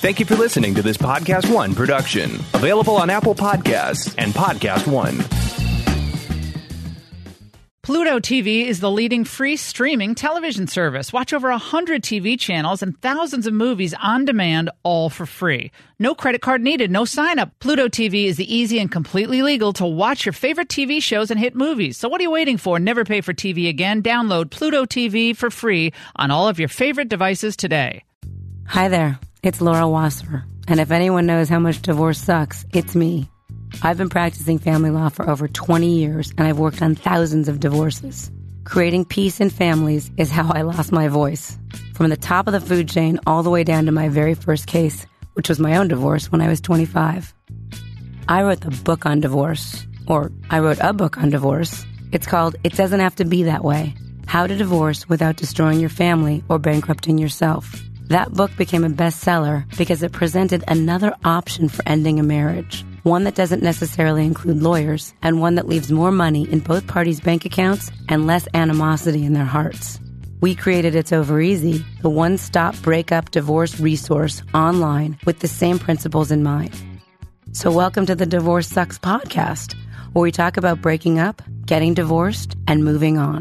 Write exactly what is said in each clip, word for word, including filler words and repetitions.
Thank you for listening to this Podcast One production. Available on Apple Podcasts and Podcast One. Pluto T V is the leading free streaming television service. Watch over one hundred T V channels and thousands of movies on demand, all for free. No credit card needed, no sign-up. Pluto T V is the easy and completely legal to watch your favorite T V shows and hit movies. So what are you waiting for? Never pay for T V again. Download Pluto T V for free on all of your favorite devices today. Hi there, it's Laura Wasser. And if anyone knows how much divorce sucks, it's me. I've been practicing family law for over twenty years, and I've worked on thousands of divorces. Creating peace in families is how I lost my voice. From the top of the food chain all the way down to my very first case, which was my own divorce when I was twenty-five. I wrote the book on divorce, or I wrote a book on divorce. It's called It Doesn't Have to Be That Way: How to Divorce Without Destroying Your Family or Bankrupting Yourself. That book became a bestseller because it presented another option for ending a marriage. One that doesn't necessarily include lawyers, and one that leaves more money in both parties' bank accounts and less animosity in their hearts. We created It's Over Easy, the one-stop breakup divorce resource online with the same principles in mind. So welcome to the Divorce Sucks podcast, where we talk about breaking up, getting divorced, and moving on.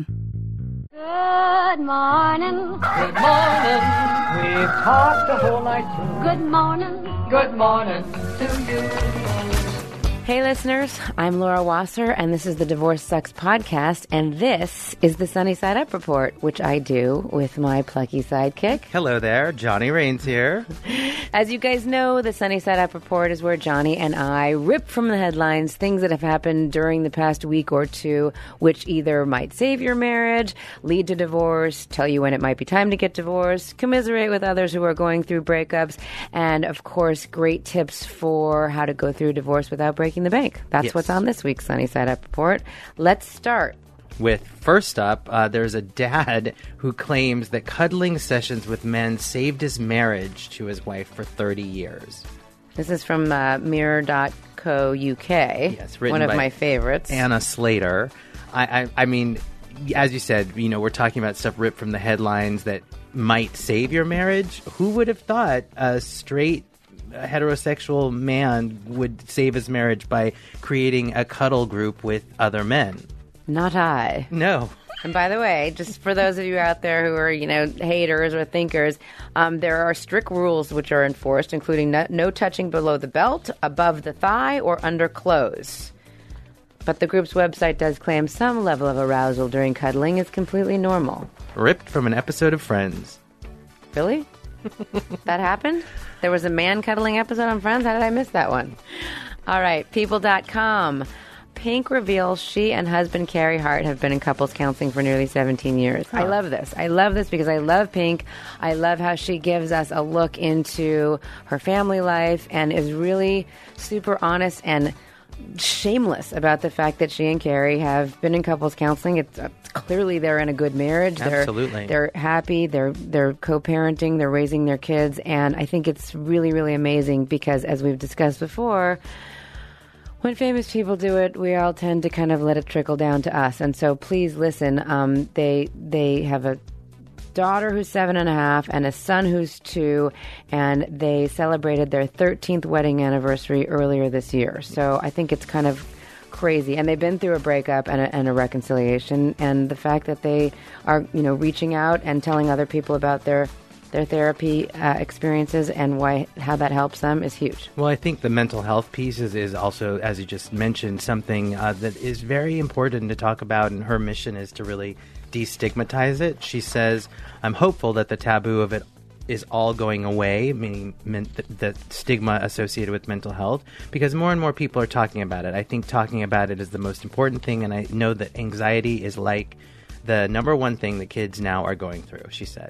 Good morning. Good morning. We've talked the whole night through. Good morning. Good morning to you. Hey listeners, I'm Laura Wasser, and this is the Divorce Sucks podcast, and this is the Sunny Side Up Report, which I do with my plucky sidekick. Hello there, Johnny Rains here. As you guys know, the Sunny Side Up Report is where Johnny and I rip from the headlines things that have happened during the past week or two, which either might save your marriage, lead to divorce, tell you when it might be time to get divorced, commiserate with others who are going through breakups, and of course, great tips for how to go through divorce without breaking the bank. That's yes. What's on this week's Sunny Side Up Report. Let's start. With first up, uh, there's a dad who claims that cuddling sessions with men saved his marriage to his wife for thirty years. This is from uh, mirror dot co U K. Yes, written one of by my favorites. Anna Slater. I, I, I mean, as you said, you know, we're talking about stuff ripped from the headlines that might save your marriage. Who would have thought a straight a heterosexual man would save his marriage by creating a cuddle group with other men? Not I. No. And by the way, just for those of you out there who are, you know, haters or thinkers, um, there are strict rules which are enforced, including no, no touching below the belt, above the thigh, or under clothes. But the group's website does claim some level of arousal during cuddling is completely normal. Ripped from an episode of Friends. Really? That happened? There was a man cuddling episode on Friends? How did I miss that one? All right, people dot com. Pink reveals she and husband Carey Hart have been in couples counseling for nearly seventeen years. Huh. I love this. I love this because I love Pink. I love how she gives us a look into her family life and is really super honest and shameless about the fact that she and Carey have been in couples counseling. It's uh, clearly they're in a good marriage. Absolutely. They're, they're happy. They're they're co-parenting. They're raising their kids. And I think it's really, really amazing because, as we've discussed before, when famous people do it, we all tend to kind of let it trickle down to us. And so please listen. Um, they they have a daughter who's seven and a half and a son who's two, and they celebrated their thirteenth wedding anniversary earlier this year. So I think it's kind of crazy. And they've been through a breakup and a, and a reconciliation. And the fact that they are, you know, reaching out and telling other people about their their therapy uh, experiences and why how that helps them is huge. Well, I think the mental health piece is, is also, as you just mentioned, something uh, that is very important to talk about, and her mission is to really destigmatize it. She says, I'm hopeful that the taboo of it is all going away, meaning men- the, the stigma associated with mental health, because more and more people are talking about it. I think talking about it is the most important thing, and I know that anxiety is like the number one thing that kids now are going through, she said.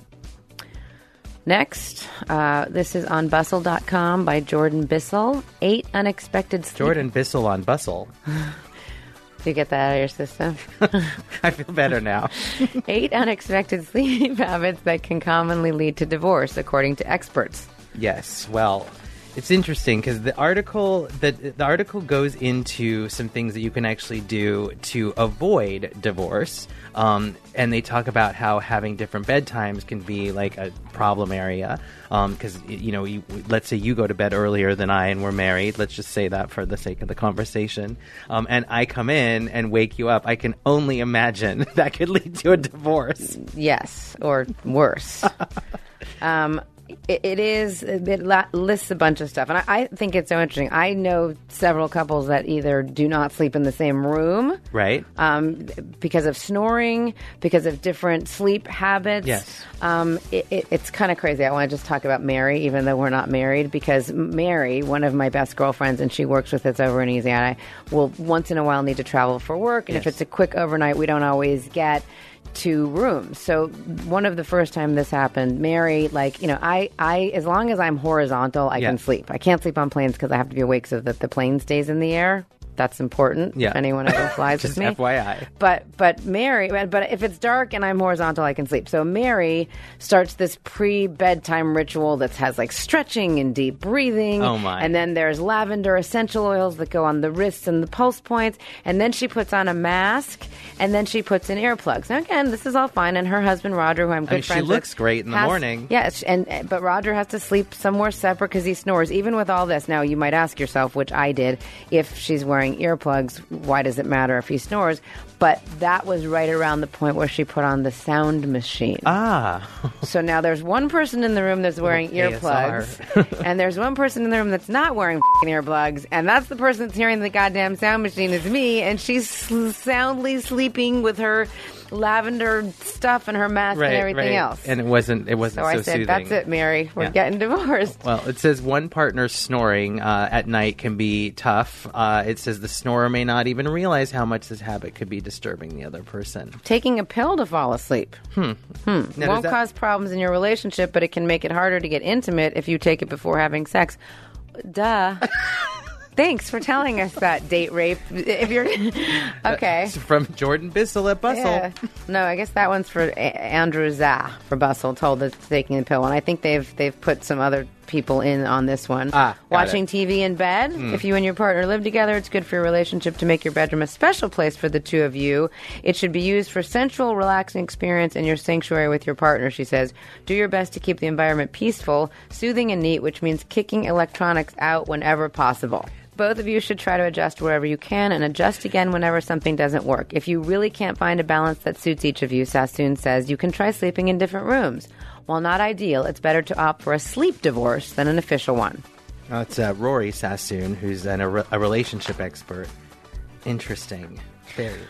Next, uh, this is on bustle dot com by Jordan Bissell. Eight unexpected sleep... Jordan Bissell on Bustle. Do you get that out of your system? I feel better now. Eight unexpected sleep habits that can commonly lead to divorce, according to experts. Yes, well, It's interesting because the article the, the article goes into some things that you can actually do to avoid divorce. Um, and they talk about how having different bedtimes can be like a problem area. Because, um, you know, you, let's say you go to bed earlier than I and we're married. Let's just say that for the sake of the conversation. Um, and I come in and wake you up. I can only imagine that could lead to a divorce. Yes, or worse. um It, it is, it lists a bunch of stuff. And I, I think it's so interesting. I know several couples that either do not sleep in the same room. Right. Um, because of snoring, because of different sleep habits. Yes. Um, it, it, it's kind of crazy. I want to just talk about Mary, even though we're not married, because Mary, one of my best girlfriends, and she works with us over in Easy, and I will once in a while need to travel for work. And Yes. if it's a quick overnight, we don't always get two rooms. So one of the first time this happened, Mary, like, you know, I, I as long as I'm horizontal, I Yeah. can sleep. I can't sleep on planes because I have to be awake so that the plane stays in the air. That's important. Yeah. If anyone ever flies Just with me. F Y I. But but Mary, but but if it's dark and I'm horizontal, I can sleep. So Mary starts this pre-bedtime ritual that has like stretching and deep breathing. Oh, my. And then there's lavender essential oils that go on the wrists and the pulse points. And then she puts on a mask. And then she puts in earplugs. Now again, this is all fine. And her husband Roger, who I'm good I mean, she friends looks with, great in the has- morning. Yes, and but Roger has to sleep somewhere separate because he snores. Even with all this, now you might ask yourself, which I did, if she's wearing earplugs, why does it matter if he snores? But that was right around the point where she put on the sound machine. Ah. So now there's one person in the room that's wearing A S R. earplugs, and there's one person in the room that's not wearing f***ing earplugs, and that's the person that's hearing the goddamn sound machine is me, and she's sl- soundly sleeping with her lavender stuff and her mask Right, and everything right. else. And it wasn't, it wasn't so so, I said, soothing. that's it, Mary. We're Yeah. getting divorced. Well, it says one partner snoring uh, at night can be tough. Uh, it says the snorer may not even realize how much this habit could be disturbing the other person. Taking a pill to fall asleep. Hmm. Hmm. Now, does Won't that- cause problems in your relationship, but it can make it harder to get intimate if you take it before having sex. Duh. Thanks for telling us that, date rape. If you're okay. It's from Jordan Bissell at Bustle. Yeah. No, I guess that one's for A- Andrew Zah for Bustle, told that taking the pill. And I think they've they've put some other people in on this one. Ah, got Watching it. T V in bed. Mm. If you and your partner live together, it's good for your relationship to make your bedroom a special place for the two of you. It should be used for sensual, relaxing experience in your sanctuary with your partner, she says. Do your best to keep the environment peaceful, soothing, and neat, which means kicking electronics out whenever possible. Both of you should try to adjust wherever you can and adjust again whenever something doesn't work. If you really can't find a balance that suits each of you, Sassoon says, you can try sleeping in different rooms. While not ideal, it's better to opt for a sleep divorce than an official one. That's uh, Rory Sassoon, who's an, a, re- a relationship expert. Interesting. Very interesting.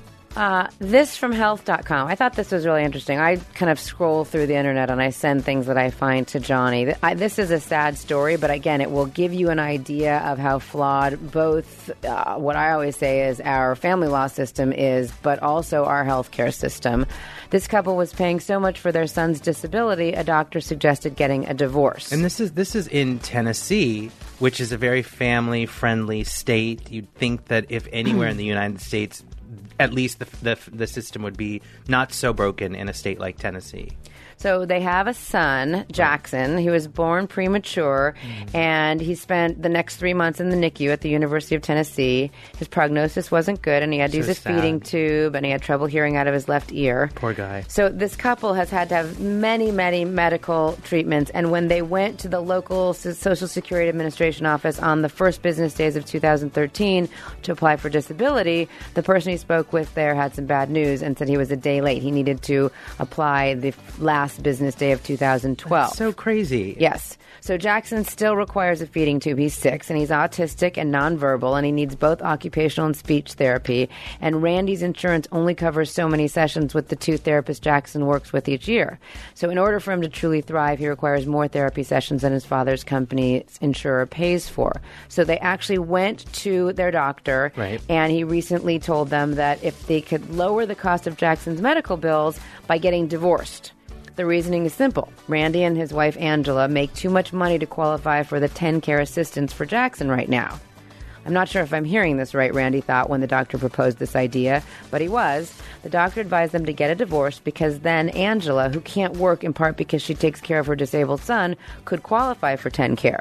Uh, this from health dot com. I thought this was really interesting. I kind of scroll through the internet and I send things that I find to Johnny. Th- I, this is a sad story, but again, it will give you an idea of how flawed both uh, what I always say is our family law system is, but also our healthcare system. This couple was paying so much for their son's disability, a doctor suggested getting a divorce. And this is this is in Tennessee, which is a very family-friendly state. You'd think that if anywhere in the United States, at least the, the the system would be not so broken in a state like Tennessee. So they have a son, Jackson. He was born premature, mm. and he spent the next three months in the N I C U at the University of Tennessee. His prognosis wasn't good, and he had to So use a sad. feeding tube, and he had trouble hearing out of his left ear. Poor guy. So this couple has had to have many, many medical treatments, and when they went to the local Social Security Administration office on the first business days of two thousand thirteen to apply for disability, the person he spoke with there had some bad news and said he was a day late. He needed to apply the last business day of two thousand twelve. That's so crazy. Yes. So Jackson still requires a feeding tube. He's six, and he's autistic and nonverbal, and he needs both occupational and speech therapy. And Randy's insurance only covers so many sessions with the two therapists Jackson works with each year. So in order for him to truly thrive, he requires more therapy sessions than his father's company's insurer pays for. So they actually went to their doctor, Right. and he recently told them that if they could lower the cost of Jackson's medical bills by getting divorced. The reasoning is simple. Randy and his wife Angela make too much money to qualify for the ten care assistance for Jackson right now. I'm not sure if I'm hearing this right, Randy thought when the doctor proposed this idea, but he was. The doctor advised them to get a divorce because then Angela, who can't work in part because she takes care of her disabled son, could qualify for ten care.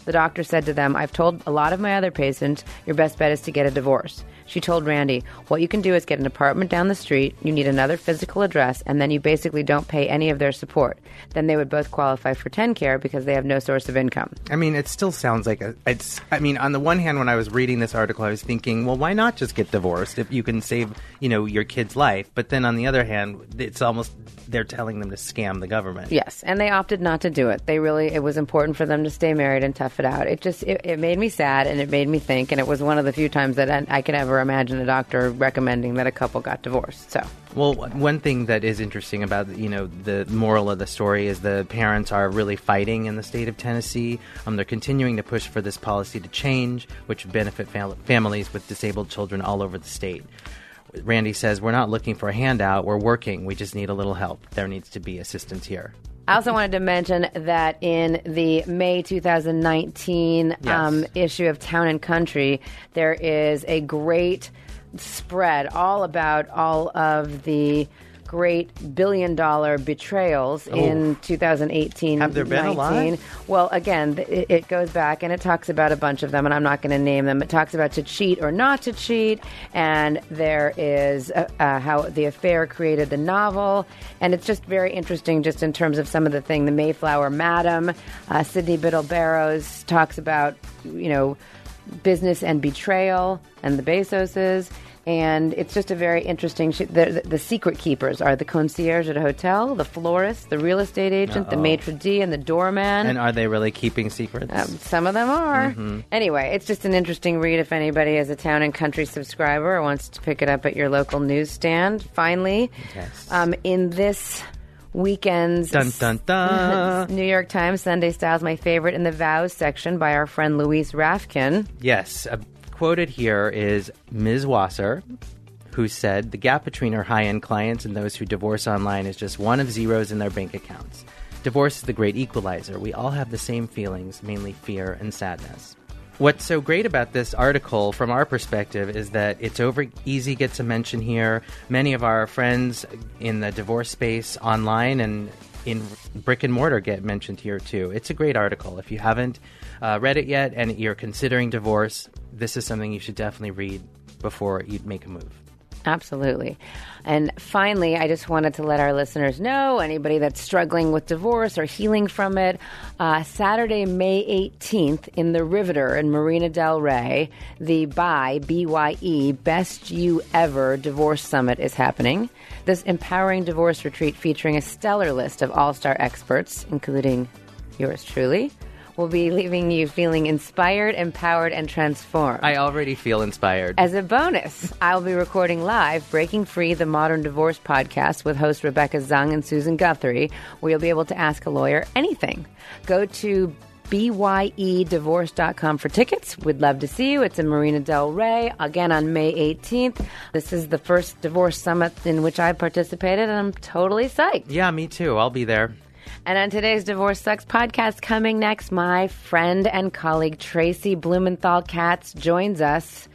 The doctor said to them, I've told a lot of my other patients, your best bet is to get a divorce. She told Randy, what you can do is get an apartment down the street, you need another physical address, and then you basically don't pay any of their support. Then they would both qualify for TennCare because they have no source of income. I mean, it still sounds like a, it's, I mean, on the one hand, when I was reading this article, I was thinking, well, why not just get divorced if you can save, you know, your kid's life? But then on the other hand, it's almost, they're telling them to scam the government. Yes, and they opted not to do it. They really, it was important for them to stay married and tough it out. It just, it, it made me sad and it made me think, and it was one of the few times that I, I could ever imagine a doctor recommending that a couple got divorced. So, well, one thing that is interesting about, you know, the moral of the story is the parents are really fighting in the state of Tennessee. Um, they're continuing to push for this policy to change, which would benefit fam- families with disabled children all over the state. Randy says, we're not looking for a handout. We're working. We just need a little help. There needs to be assistance here. I also wanted to mention that in the May twenty nineteen Yes. um, issue of Town and Country, there is a great spread all about all of the great billion-dollar betrayals in two thousand eighteen. Have there been a lot? Well, again, it, it goes back and it talks about a bunch of them, and I'm not going to name them. It talks about to cheat or not to cheat, and there is uh, uh, how the affair created the novel, and it's just very interesting just in terms of some of the thing. The Mayflower Madam, uh, Sidney Biddle Barrows talks about, you know, business and betrayal and the Bezoses. And it's just a very interesting... Sh- the, the, the secret keepers are the concierge at a hotel, the florist, the real estate agent, Uh-oh. the maitre d', and the doorman. And are they really keeping secrets? Um, some of them are. Mm-hmm. Anyway, it's just an interesting read if anybody is a Town and Country subscriber or wants to pick it up at your local newsstand. Finally, Yes. um, in this weekend's Dun, dun, dun. New York Times Sunday Styles, my favorite in the vows section by our friend Louise Rafkin. Yes. Uh, quoted here is Miz Wasser, who said, the gap between her high-end clients and those who divorce online is just one of zeros in their bank accounts. Divorce is the great equalizer. We all have the same feelings, mainly fear and sadness. What's so great about this article from our perspective is that it's over easy, gets a mention here. Many of our friends in the divorce space online and in brick and mortar get mentioned here too. It's a great article. If you haven't uh, read it yet and you're considering divorce, this is something you should definitely read before you make a move. Absolutely. And finally, I just wanted to let our listeners know, anybody that's struggling with divorce or healing from it, uh, Saturday, May eighteenth in the Riveter in Marina Del Rey, the B Y, B Y E, Best You Ever Divorce Summit is happening. This empowering divorce retreat featuring a stellar list of all-star experts, including yours truly, will be leaving you feeling inspired, empowered, and transformed. I already feel inspired. As a bonus, I'll be recording live Breaking Free, the Modern Divorce podcast with hosts Rebecca Zung and Susan Guthrie, where you'll be able to ask a lawyer anything. Go to B Y E divorce dot com for tickets. We'd love to see you. It's in Marina Del Rey, again on May eighteenth. This is the first divorce summit in which I participated, and I'm totally psyched. Yeah, me too. I'll be there. And on today's Divorce Sucks podcast, coming next, my friend and colleague Tracy Blumenthal Katz joins us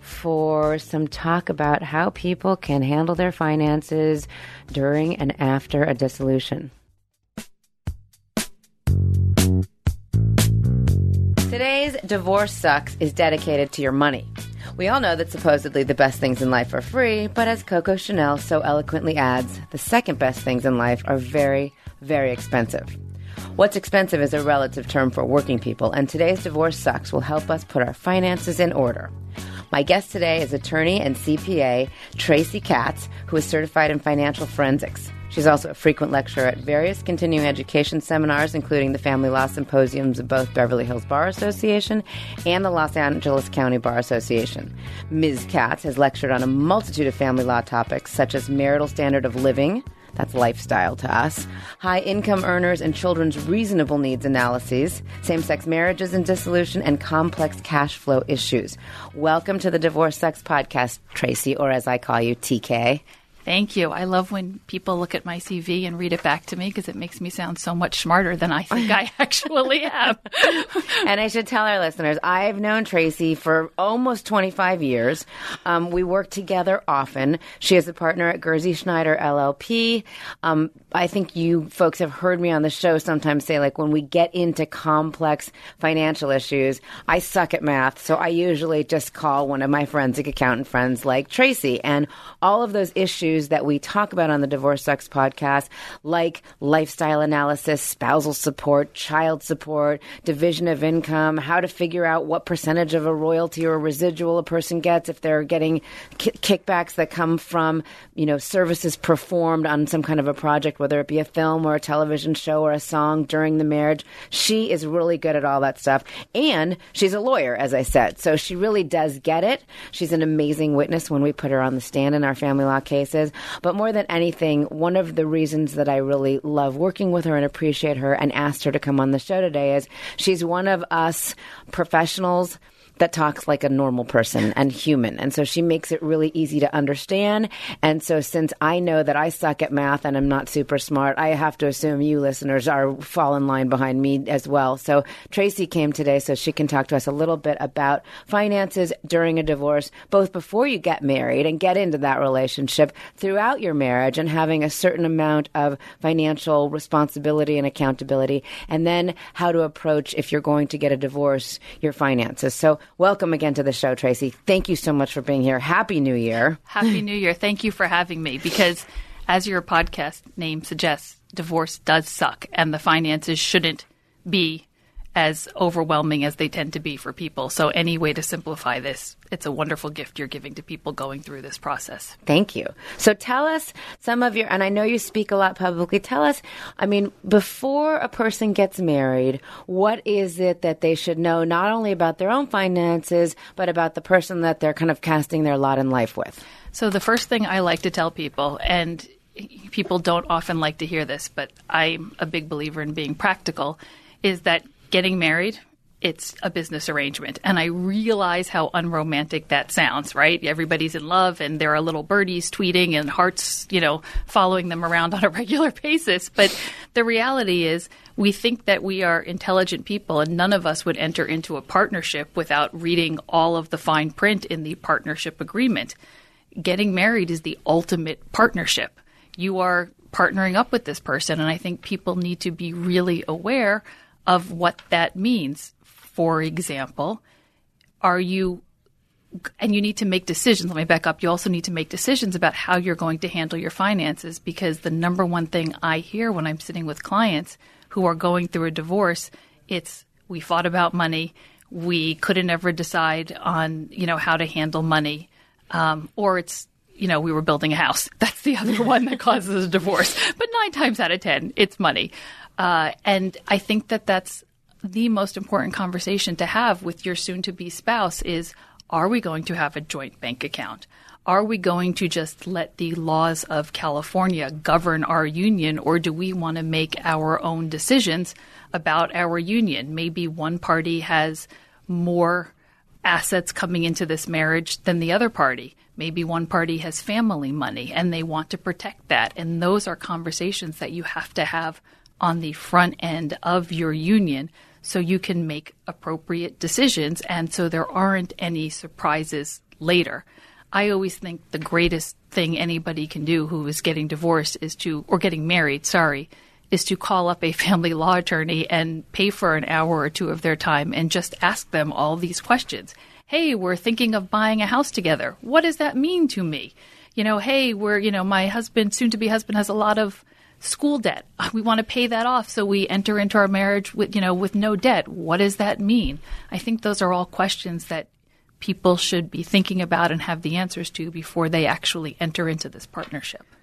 for some talk about how people can handle their finances during and after a dissolution. Today's Divorce Sucks is dedicated to your money. We all know that supposedly the best things in life are free, but as Coco Chanel so eloquently adds, the second best things in life are very, very expensive. What's expensive is a relative term for working people, and today's Divorce Sucks will help us put our finances in order. My guest today is attorney and C P A Tracy Katz, who is certified in financial forensics. She's also a frequent lecturer at various continuing education seminars, including the Family Law Symposiums of both Beverly Hills Bar Association and the Los Angeles County Bar Association. Miz Katz has lectured on a multitude of family law topics, such as marital standard of living, that's lifestyle to us, high income earners and children's reasonable needs analyses, same-sex marriages and dissolution, and complex cash flow issues. Welcome to the Divorce Sucks podcast, Tracy, or as I call you, T K. Thank you. I love when people look at my C V and read it back to me because it makes me sound so much smarter than I think I actually am. And I should tell our listeners, I've known Tracy for almost twenty-five years. Um, we work together often. She is a partner at Gersey Schneider L L P. Um, I think you folks have heard me on the show sometimes say, like, when we get into complex financial issues, I suck at math, so I usually just call one of my forensic accountant friends like Tracy. And all of those issues that we talk about on the Divorce Sucks podcast, like lifestyle analysis, spousal support, child support, division of income, how to figure out what percentage of a royalty or a residual a person gets if they're getting ki- kickbacks that come from, you know, services performed on some kind of a project, whether it be a film or a television show or a song during the marriage. She is really good at all that stuff. And she's a lawyer, as I said. So she really does get it. She's an amazing witness when we put her on the stand in our family law cases. But more than anything, one of the reasons that I really love working with her and appreciate her and asked her to come on the show today is she's one of us professionals that talks like a normal person and human. And so she makes it really easy to understand. And so since I know that I suck at math and I'm not super smart, I have to assume you listeners are fall in line behind me as well. So Tracy came today so she can talk to us a little bit about finances during a divorce, both before you get married and get into that relationship, throughout your marriage and having a certain amount of financial responsibility and accountability, and then how to approach, if you're going to get a divorce, your finances. So welcome again to the show, Tracy. Thank you so much for being here. Happy New Year. Happy New Year. Thank you for having me because, as your podcast name suggests, divorce does suck and the finances shouldn't be as overwhelming as they tend to be for people. So any way to simplify this, it's a wonderful gift you're giving to people going through this process. Thank you. So tell us some of your, and I know you speak a lot publicly, tell us, I mean, before a person gets married, what is it that they should know not only about their own finances, but about the person that they're kind of casting their lot in life with? So the first thing I like to tell people, and people don't often like to hear this, but I'm a big believer in being practical, is that getting married, it's a business arrangement. And I realize how unromantic that sounds, right? Everybody's in love and there are little birdies tweeting and hearts, you know, following them around on a regular basis. But the reality is we think that we are intelligent people and none of us would enter into a partnership without reading all of the fine print in the partnership agreement. Getting married is the ultimate partnership. You are partnering up with this person. And I think people need to be really aware of what that means. For example, are you, and you need to make decisions. Let me back up. You also need to make decisions about how you're going to handle your finances, because the number one thing I hear when I'm sitting with clients who are going through a divorce, it's we fought about money, we couldn't ever decide on, you know, how to handle money, um, or it's, you know, we were building a house. That's the other one that causes a divorce. But nine times out of ten, it's money. Uh, and I think that that's the most important conversation to have with your soon-to-be spouse is, are we going to have a joint bank account? Are we going to just let the laws of California govern our union, or do we want to make our own decisions about our union? Maybe one party has more assets coming into this marriage than the other party. Maybe one party has family money and they want to protect that. And those are conversations that you have to have on the front end of your union so you can make appropriate decisions and so there aren't any surprises later. I always think the greatest thing anybody can do who is getting divorced is to, or getting married, sorry, is to call up a family law attorney and pay for an hour or two of their time and just ask them all these questions. Hey, we're thinking of buying a house together. What does that mean to me? You know, hey, we're, you know, my husband, soon-to-be husband, has a lot of school debt. We want to pay that off so we enter into our marriage with, you know, with no debt. What does that mean? I think those are all questions that people should be thinking about and have the answers to before they actually enter into this partnership.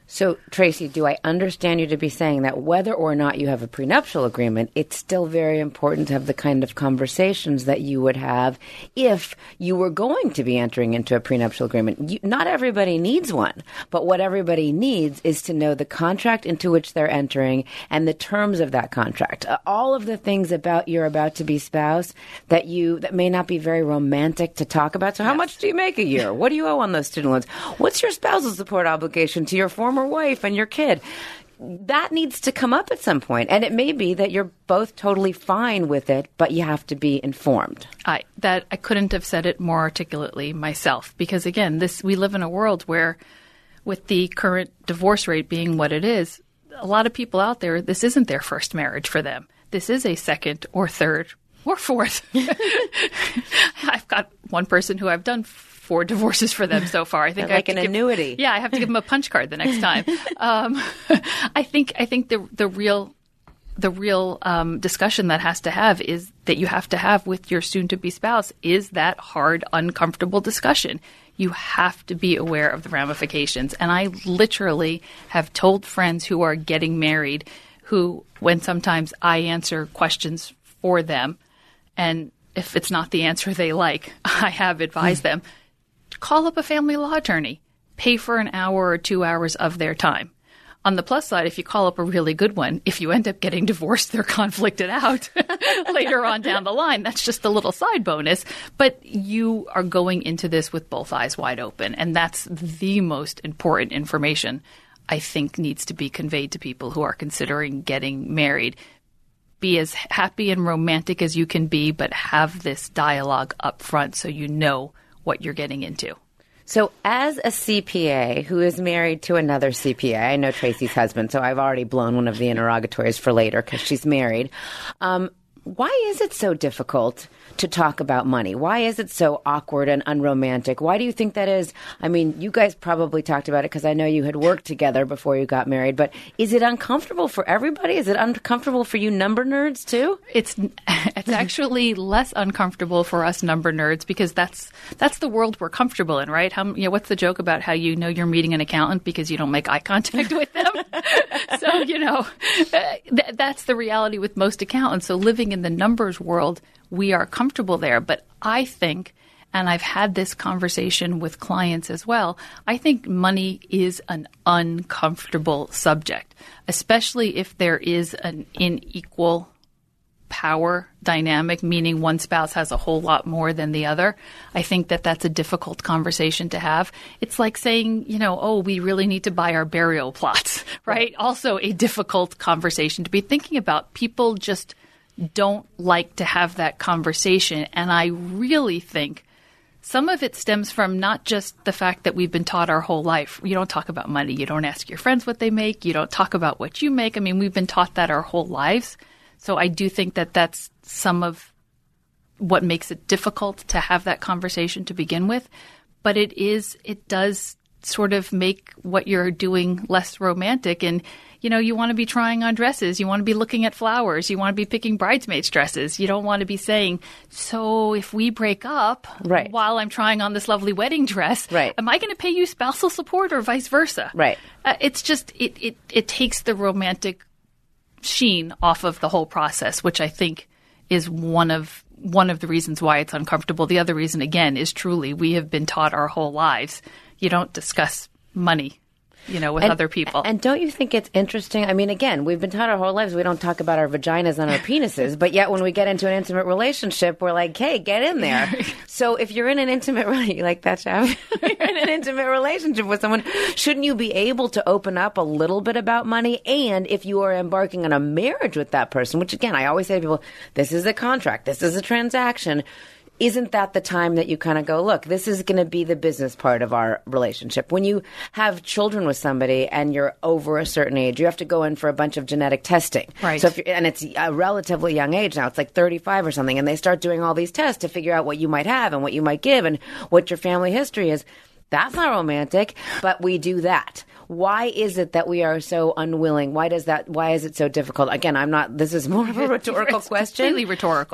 So, Tracy, do I understand you to be saying that whether or not you have a prenuptial agreement, it's still very important to have the kind of conversations that you would have if you were going to be entering into a prenuptial agreement? You, not everybody needs one, but what everybody needs is to know the contract into which they're entering and the terms of that contract. Uh, all of the things about your about-to-be spouse that you that may not be very romantic to talk about. So, how much do you make a year? What do you owe on those student loans? What's your spousal support obligation to your former wife and your kid? That needs to come up at some point. And it may be that you're both totally fine with it, but you have to be informed. I that I couldn't have said it more articulately myself, because again, this we live in a world where, with the current divorce rate being what it is, a lot of people out there, this isn't their first marriage for them. This is a second or third or fourth. I've got one person who I've done four divorces for them so far. I think like I an give, annuity. Yeah, I have to give them a punch card the next time. um, I think I think the the real the real um, discussion that has to have is that you have to have with your soon-to-be spouse is that hard, uncomfortable discussion. You have to be aware of the ramifications. And I literally have told friends who are getting married, who when sometimes I answer questions for them, and if it's not the answer they like, I have advised them. Call up a family law attorney. Pay for an hour or two hours of their time. On the plus side, if you call up a really good one, if you end up getting divorced, they're conflicted out later on down the line. That's just a little side bonus. But you are going into this with both eyes wide open. And that's the most important information I think needs to be conveyed to people who are considering getting married. Be as happy and romantic as you can be, but have this dialogue up front so you know what you're getting into. So as a C P A who is married to another C P A, I know Tracy's husband, so I've already blown one of the interrogatories for later because she's married. Um, why is it so difficult to talk about money? Why is it so awkward and unromantic? Why do you think that is? I mean, you guys probably talked about it because I know you had worked together before you got married, but is it uncomfortable for everybody? Is it uncomfortable for you number nerds too? It's it's actually less uncomfortable for us number nerds because that's that's the world we're comfortable in, right? How, you know, what's the joke about how you know you're meeting an accountant because you don't make eye contact with them? So, you know, uh, th- that's the reality with most accountants. So living in the numbers world, we are comfortable there. But I think, and I've had this conversation with clients as well, I think money is an uncomfortable subject, especially if there is an unequal power dynamic, meaning one spouse has a whole lot more than the other. I think that that's a difficult conversation to have. It's like saying, you know, oh, we really need to buy our burial plots, right? right. Also a difficult conversation to be thinking about. People just don't like to have that conversation. And I really think some of it stems from not just the fact that we've been taught our whole life. You don't talk about money. You don't ask your friends what they make. You don't talk about what you make. I mean, we've been taught that our whole lives. So I do think that that's some of what makes it difficult to have that conversation to begin with. But it is, it does sort of make what you're doing less romantic. And, you know, you want to be trying on dresses. You want to be looking at flowers. You want to be picking bridesmaids' dresses. You don't want to be saying, so if we break up right. while I'm trying on this lovely wedding dress, right. am I going to pay you spousal support or vice versa? Right. Uh, it's just, it, it, it takes the romantic sheen off of the whole process, which I think is one of one of the reasons why it's uncomfortable. The other reason, again, is truly we have been taught our whole lives you don't discuss money, you know, with and, other people. And don't you think it's interesting? I mean, again, we've been taught our whole lives we don't talk about our vaginas and our penises, but yet when we get into an intimate relationship, we're like, hey, get in there. So if you're in an intimate relationship, you like that, Shav? You're in an intimate relationship with someone, shouldn't you be able to open up a little bit about money? And if you are embarking on a marriage with that person, which again, I always say to people, this is a contract, this is a transaction. Isn't that the time that you kind of go, look, this is going to be the business part of our relationship? When you have children with somebody and you're over a certain age, you have to go in for a bunch of genetic testing. Right. So if you're, and it's a relatively young age now, it's like thirty-five or something, and they start doing all these tests to figure out what you might have and what you might give and what your family history is. That's not romantic, but we do that. Why is it that we are so unwilling? Why does that? Why is it so difficult? Again, I'm not. This is more of a rhetorical it's question. Completely rhetorical.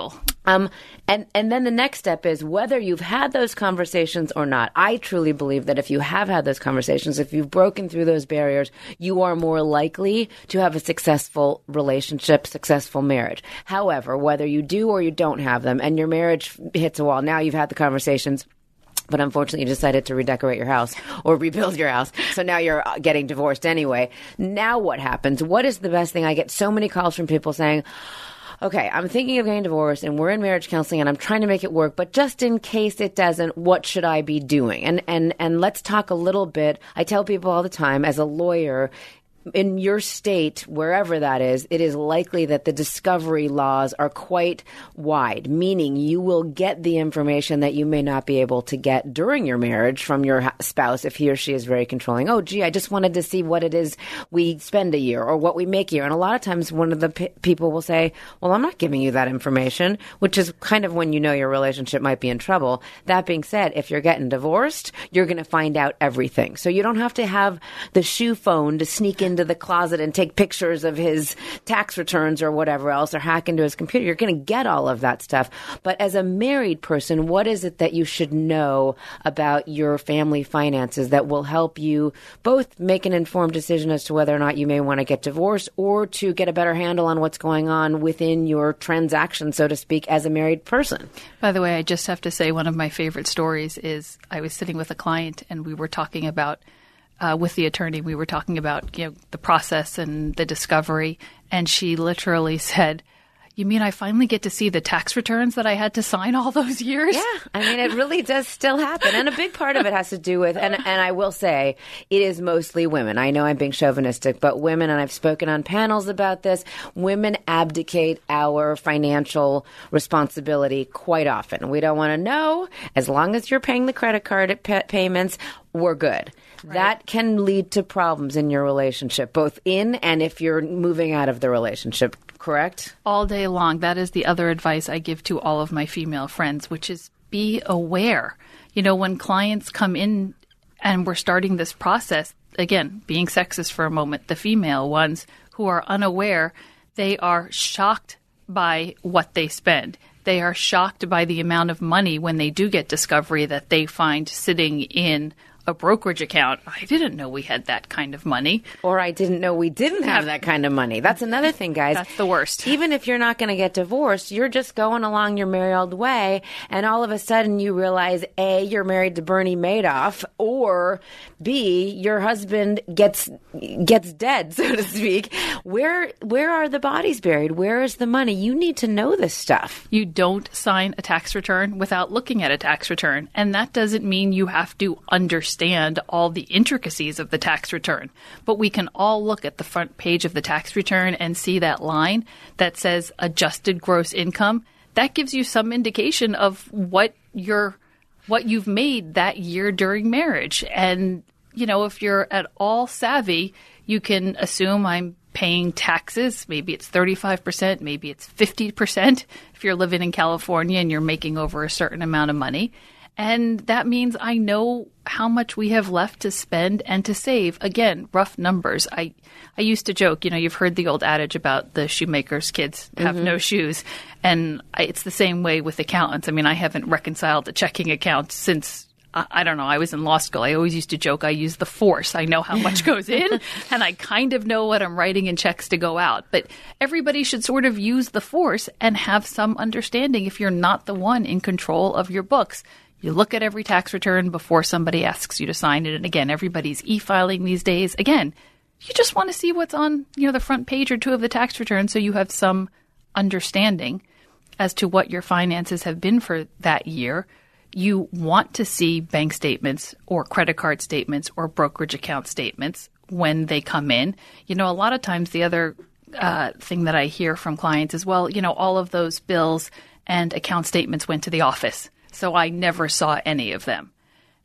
Um, and, and then the next step is whether you've had those conversations or not. I truly believe that if you have had those conversations, if you've broken through those barriers, you are more likely to have a successful relationship, successful marriage. However, whether you do or you don't have them and your marriage hits a wall, now you've had the conversations, but unfortunately you decided to redecorate your house or rebuild your house. So now you're getting divorced anyway. Now what happens? What is the best thing? I get so many calls from people saying, okay, I'm thinking of getting divorced and we're in marriage counseling and I'm trying to make it work, but just in case it doesn't, what should I be doing? And and and let's talk a little bit. I tell people all the time, as a lawyer, in your state, wherever that is, it is likely that the discovery laws are quite wide, meaning you will get the information that you may not be able to get during your marriage from your spouse if he or she is very controlling. Oh, gee, I just wanted to see what it is we spend a year or what we make a year. And a lot of times one of the p- people will say, well, I'm not giving you that information, which is kind of when you know your relationship might be in trouble. That being said, if you're getting divorced, you're going to find out everything. So you don't have to have the shoe phone to sneak in into the closet and take pictures of his tax returns or whatever else, or hack into his computer. You're going to get all of that stuff. But as a married person, what is it that you should know about your family finances that will help you both make an informed decision as to whether or not you may want to get divorced or to get a better handle on what's going on within your transaction, so to speak, as a married person? By the way, I just have to say one of my favorite stories is I was sitting with a client and we were talking about Uh, with the attorney, we were talking about, you know, the process and the discovery, and she literally said, you mean I finally get to see the tax returns that I had to sign all those years? Yeah. I mean, it really does still happen. And a big part of it has to do with, and, and I will say, it is mostly women. I know I'm being chauvinistic, but women, and I've spoken on panels about this, women abdicate our financial responsibility quite often. We don't want to know. As long as you're paying the credit card pay- payments, we're good. Right. That can lead to problems in your relationship, both in and if you're moving out of the relationship, correct? All day long. That is the other advice I give to all of my female friends, which is be aware. You know, when clients come in and we're starting this process, again, being sexist for a moment, the female ones who are unaware, they are shocked by what they spend. They are shocked by the amount of money when they do get discovery that they find sitting in a brokerage account. I didn't know we had that kind of money. Or I didn't know we didn't have that kind of money. That's another thing, guys. That's the worst. Even if you're not going to get divorced, you're just going along your merry old way, and all of a sudden you realize, A, you're married to Bernie Madoff, or B, your husband gets gets dead, so to speak. Where where are the bodies buried? Where is the money? You need to know this stuff. You don't sign a tax return without looking at a tax return, and that doesn't mean you have to understand understand all the intricacies of the tax return. But we can all look at the front page of the tax return and see that line that says adjusted gross income. That gives you some indication of what you're, what you've made that year during marriage. And, you know, if you're at all savvy, you can assume I'm paying taxes. Maybe it's thirty-five percent, maybe it's fifty percent if you're living in California and you're making over a certain amount of money. And that means I know how much we have left to spend and to save. Again, rough numbers. I, I used to joke, you know, you've heard the old adage about the shoemaker's kids have mm-hmm. no shoes. And I, it's the same way with accountants. I mean, I haven't reconciled a checking account since, I, I don't know, I was in law school. I always used to joke I use the force. I know how much goes in and I kind of know what I'm writing in checks to go out. But everybody should sort of use the force and have some understanding if you're not the one in control of your books. You look at every tax return before somebody asks you to sign it. And again, everybody's e-filing these days. Again, you just want to see what's on, you know, the front page or two of the tax return so you have some understanding as to what your finances have been for that year. You want to see bank statements or credit card statements or brokerage account statements when they come in. You know, a lot of times the other uh, thing that I hear from clients is, well, you know, all of those bills and account statements went to the office, so I never saw any of them.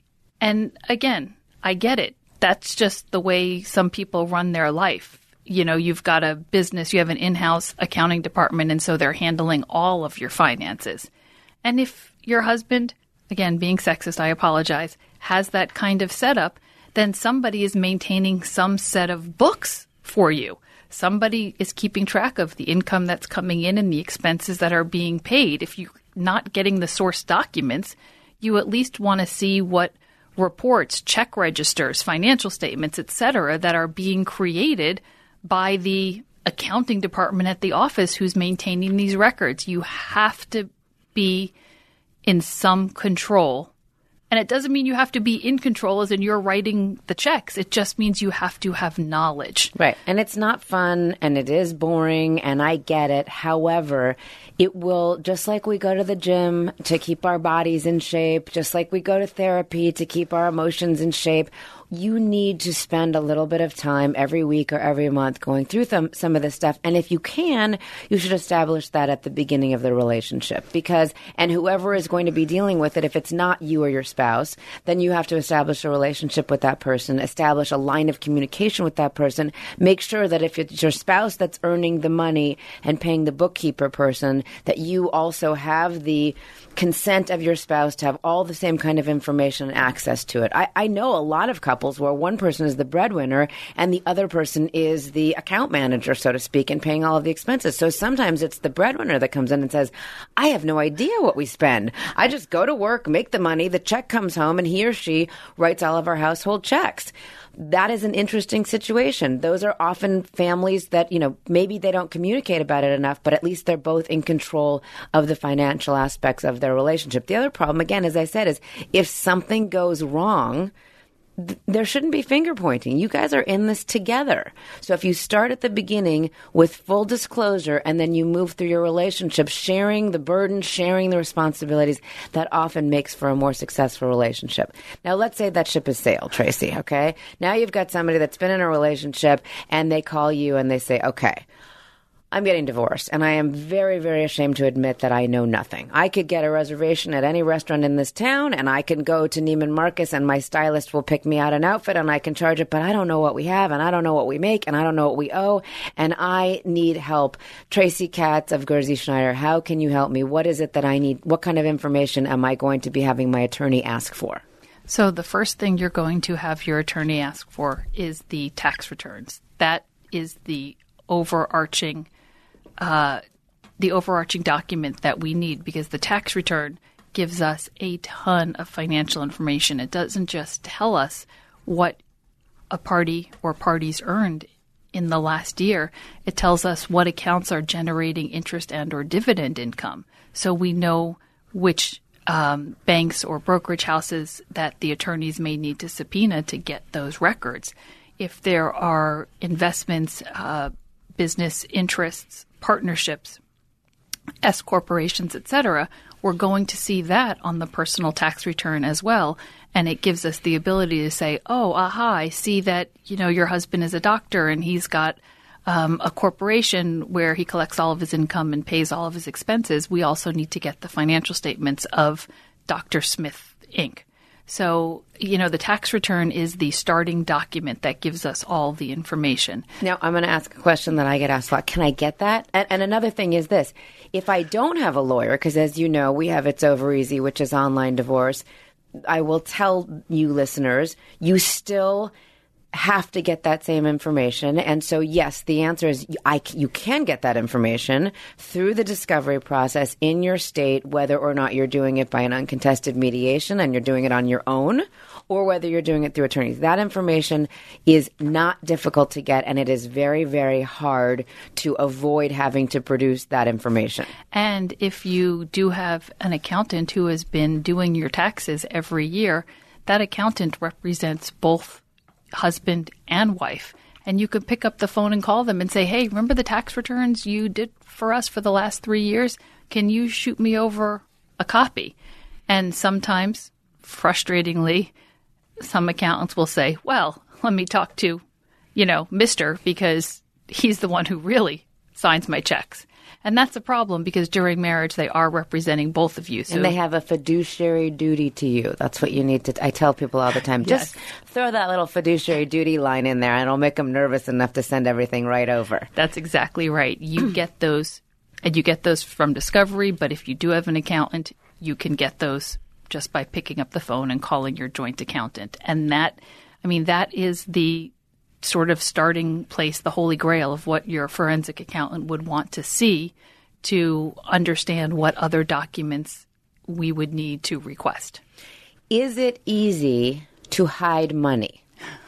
And again, I get it. That's just the way some people run their life. You know, you've got a business, you have an in-house accounting department, and so they're handling all of your finances. And if your husband, again, being sexist, I apologize, has that kind of setup, then somebody is maintaining some set of books for you. somebody is keeping track of the income that's coming in and the expenses that are being paid. If you're not getting the source documents, you at least want to see what reports, check registers, financial statements, et cetera, that are being created by the accounting department at the office who's maintaining these records. You have to be in some control. And it doesn't mean you have to be in control as in you're writing the checks. It just means you have to have knowledge. Right. And it's not fun and it is boring and I get it. However, it will, just like we go to the gym to keep our bodies in shape, just like we go to therapy to keep our emotions in shape, you need to spend a little bit of time every week or every month going through some, some of this stuff. And if you can, you should establish that at the beginning of the relationship. Because, and whoever is going to be dealing with it, if it's not you or your spouse, then you have to establish a relationship with that person, establish a line of communication with that person. Make sure that if it's your spouse that's earning the money and paying the bookkeeper person, that you also have the consent of your spouse to have all the same kind of information and access to it. I, I know a lot of couples where one person is the breadwinner and the other person is the account manager, so to speak, and paying all of the expenses. So sometimes it's the breadwinner that comes in and says, I have no idea what we spend. I just go to work, make the money, the check comes home, and he or she writes all of our household checks. That is an interesting situation. Those are often families that, you know, maybe they don't communicate about it enough, but at least they're both in control of the financial aspects of their relationship. The other problem, again, as I said, is if something goes wrong, th- there shouldn't be finger pointing. You guys are in this together. So if you start at the beginning with full disclosure and then you move through your relationship, sharing the burden, sharing the responsibilities, that often makes for a more successful relationship. Now, let's say that ship has sailed, Tracy, okay? Now you've got somebody that's been in a relationship and they call you and they say, okay, I'm getting divorced, and I am very, very ashamed to admit that I know nothing. I could get a reservation at any restaurant in this town, and I can go to Neiman Marcus, and my stylist will pick me out an outfit, and I can charge it, but I don't know what we have, and I don't know what we make, and I don't know what we owe, and I need help. Tracy Katz of Gersey Schneider, how can you help me? What is it that I need? What kind of information am I going to be having my attorney ask for? So the first thing you're going to have your attorney ask for is the tax returns. That is the overarching Uh, the overarching document that we need, because the tax return gives us a ton of financial information. It doesn't just tell us what a party or parties earned in the last year. It tells us what accounts are generating interest and or dividend income. So we know which um, banks or brokerage houses that the attorneys may need to subpoena to get those records. If there are investments, uh, business interests, partnerships, S corporations, et cetera, we're going to see that on the personal tax return as well. And it gives us the ability to say, oh, aha, I see that, you know, your husband is a doctor and he's got um, a corporation where he collects all of his income and pays all of his expenses. We also need to get the financial statements of Doctor Smith, Incorporated. So, you know, the tax return is the starting document that gives us all the information. Now, I'm going to ask a question that I get asked a lot. Can I get that? And, and another thing is this. If I don't have a lawyer, because as you know, we have It's Over Easy, which is online divorce, I will tell you listeners, you still have to get that same information. And so, yes, the answer is I, you can get that information through the discovery process in your state, whether or not you're doing it by an uncontested mediation and you're doing it on your own, or whether you're doing it through attorneys. That information is not difficult to get, and it is very, very hard to avoid having to produce that information. And if you do have an accountant who has been doing your taxes every year, that accountant represents both husband and wife. And you could pick up the phone and call them and say, hey, remember the tax returns you did for us for the last three years? Can you shoot me over a copy? And sometimes, frustratingly, some accountants will say, well, let me talk to, you know, Mister because he's the one who really signs my checks. And that's a problem because during marriage, they are representing both of you. So, and they have a fiduciary duty to you. That's what you need to, I tell people all the time, yes. Just throw that little fiduciary duty line in there and it'll make them nervous enough to send everything right over. That's exactly right. You get those, and you get those from Discovery, but if you do have an accountant, you can get those just by picking up the phone and calling your joint accountant. And that, I mean, that is the sort of starting place, the holy grail of what your forensic accountant would want to see to understand what other documents we would need to request. Is it easy to hide money?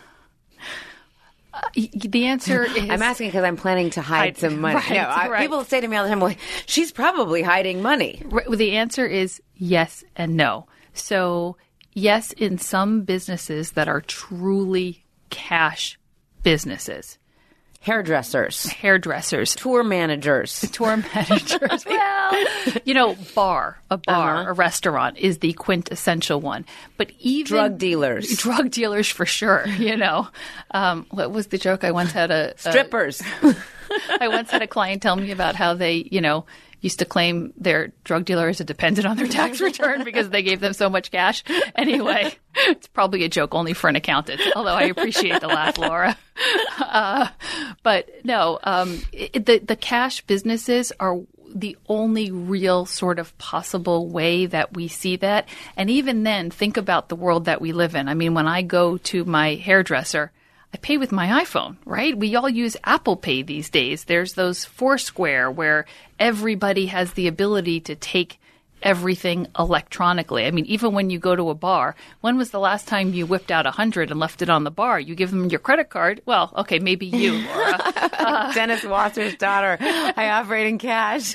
Uh, the answer is... I'm asking because I'm planning to hide, hide some money. Right, no, I, right. People say to me all the time, well, she's probably hiding money. Right, well, the answer is yes and no. So, yes, in some businesses that are truly cash businesses. Hairdressers. Hairdressers. Tour managers. Tour managers. Well, you know, bar, a bar, uh-huh. a restaurant is the quintessential one. But even... Drug dealers. Drug dealers for sure, you know. Um, what was the joke? I once had a... Strippers. A, I once had a client tell me about how they, you know, used to claim their drug dealer as a dependent on their tax return because they gave them so much cash. Anyway, it's probably a joke only for an accountant, although I appreciate the laugh, Laura. Uh, but no, um, it, the, the cash businesses are the only real sort of possible way that we see that. And even then, think about the world that we live in. I mean, when I go to my hairdresser, I pay with my iPhone, right? We all use Apple Pay these days. There's those Foursquare where everybody has the ability to take everything electronically. I mean, even when you go to a bar, when was the last time you whipped out a hundred and left it on the bar? You give them your credit card. Well, okay, maybe you, Laura. Uh, Dennis Wasser's daughter. I operate in cash.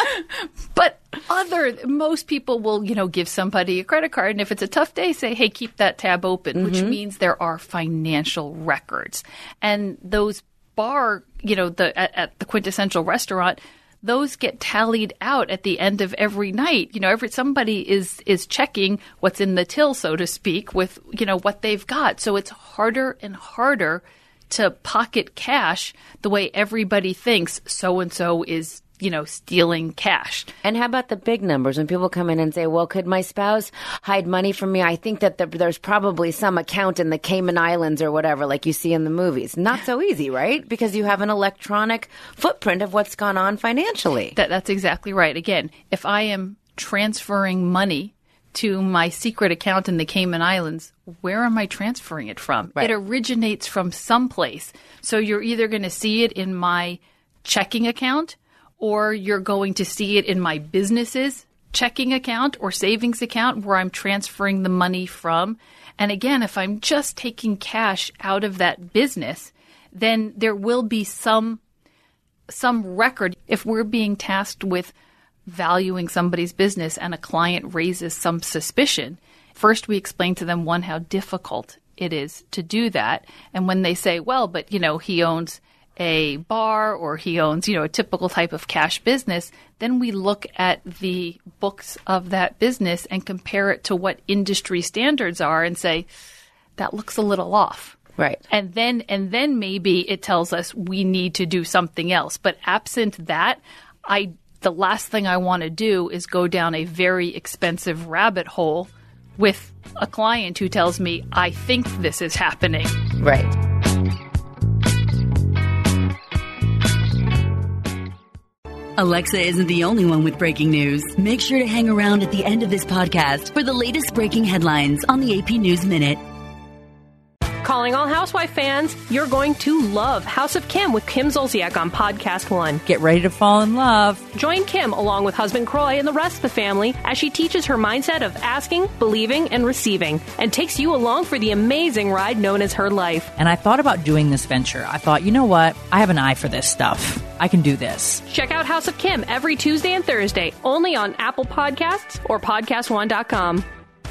But other, most people will, you know, give somebody a credit card. And if it's a tough day, say, hey, keep that tab open, mm-hmm. which means there are financial records. And those bar, you know, the at, at the quintessential restaurant, those get tallied out at the end of every night. You know, every somebody is is checking what's in the till, so to speak, with, you know, what they've got. So it's harder and harder to pocket cash the way everybody thinks so-and-so is, you know, stealing cash. And how about the big numbers? When people come in and say, well, could my spouse hide money from me? I think that the, there's probably some account in the Cayman Islands or whatever, like you see in the movies. Not so easy, right? Because you have an electronic footprint of what's gone on financially. That, that's exactly right. Again, if I am transferring money to my secret account in the Cayman Islands, where am I transferring it from? Right. It originates from someplace. So you're either going to see it in my checking account, or you're going to see it in my business's checking account or savings account where I'm transferring the money from. And again, if I'm just taking cash out of that business, then there will be some some record. If we're being tasked with valuing somebody's business and a client raises some suspicion, first we explain to them, one, how difficult it is to do that. And when they say, well, but, you know, he owns a bar or he owns, you know, a typical type of cash business, then we look at the books of that business and compare it to what industry standards are and say, that looks a little off. Right. And then and then maybe it tells us we need to do something else. But absent that, I the last thing I want to do is go down a very expensive rabbit hole with a client who tells me, I think this is happening. Right. Alexa isn't the only one with breaking news. Make sure to hang around at the end of this podcast for the latest breaking headlines on the A P News Minute. Calling all Housewife fans, you're going to love House of Kim with Kim Zolciak on Podcast One. Get ready to fall in love. Join Kim along with husband Croy and the rest of the family as she teaches her mindset of asking, believing, and receiving, and takes you along for the amazing ride known as her life. And I thought about doing this venture. I thought, you know what? I have an eye for this stuff. I can do this. Check out House of Kim every Tuesday and Thursday, only on Apple Podcasts or podcast one dot com.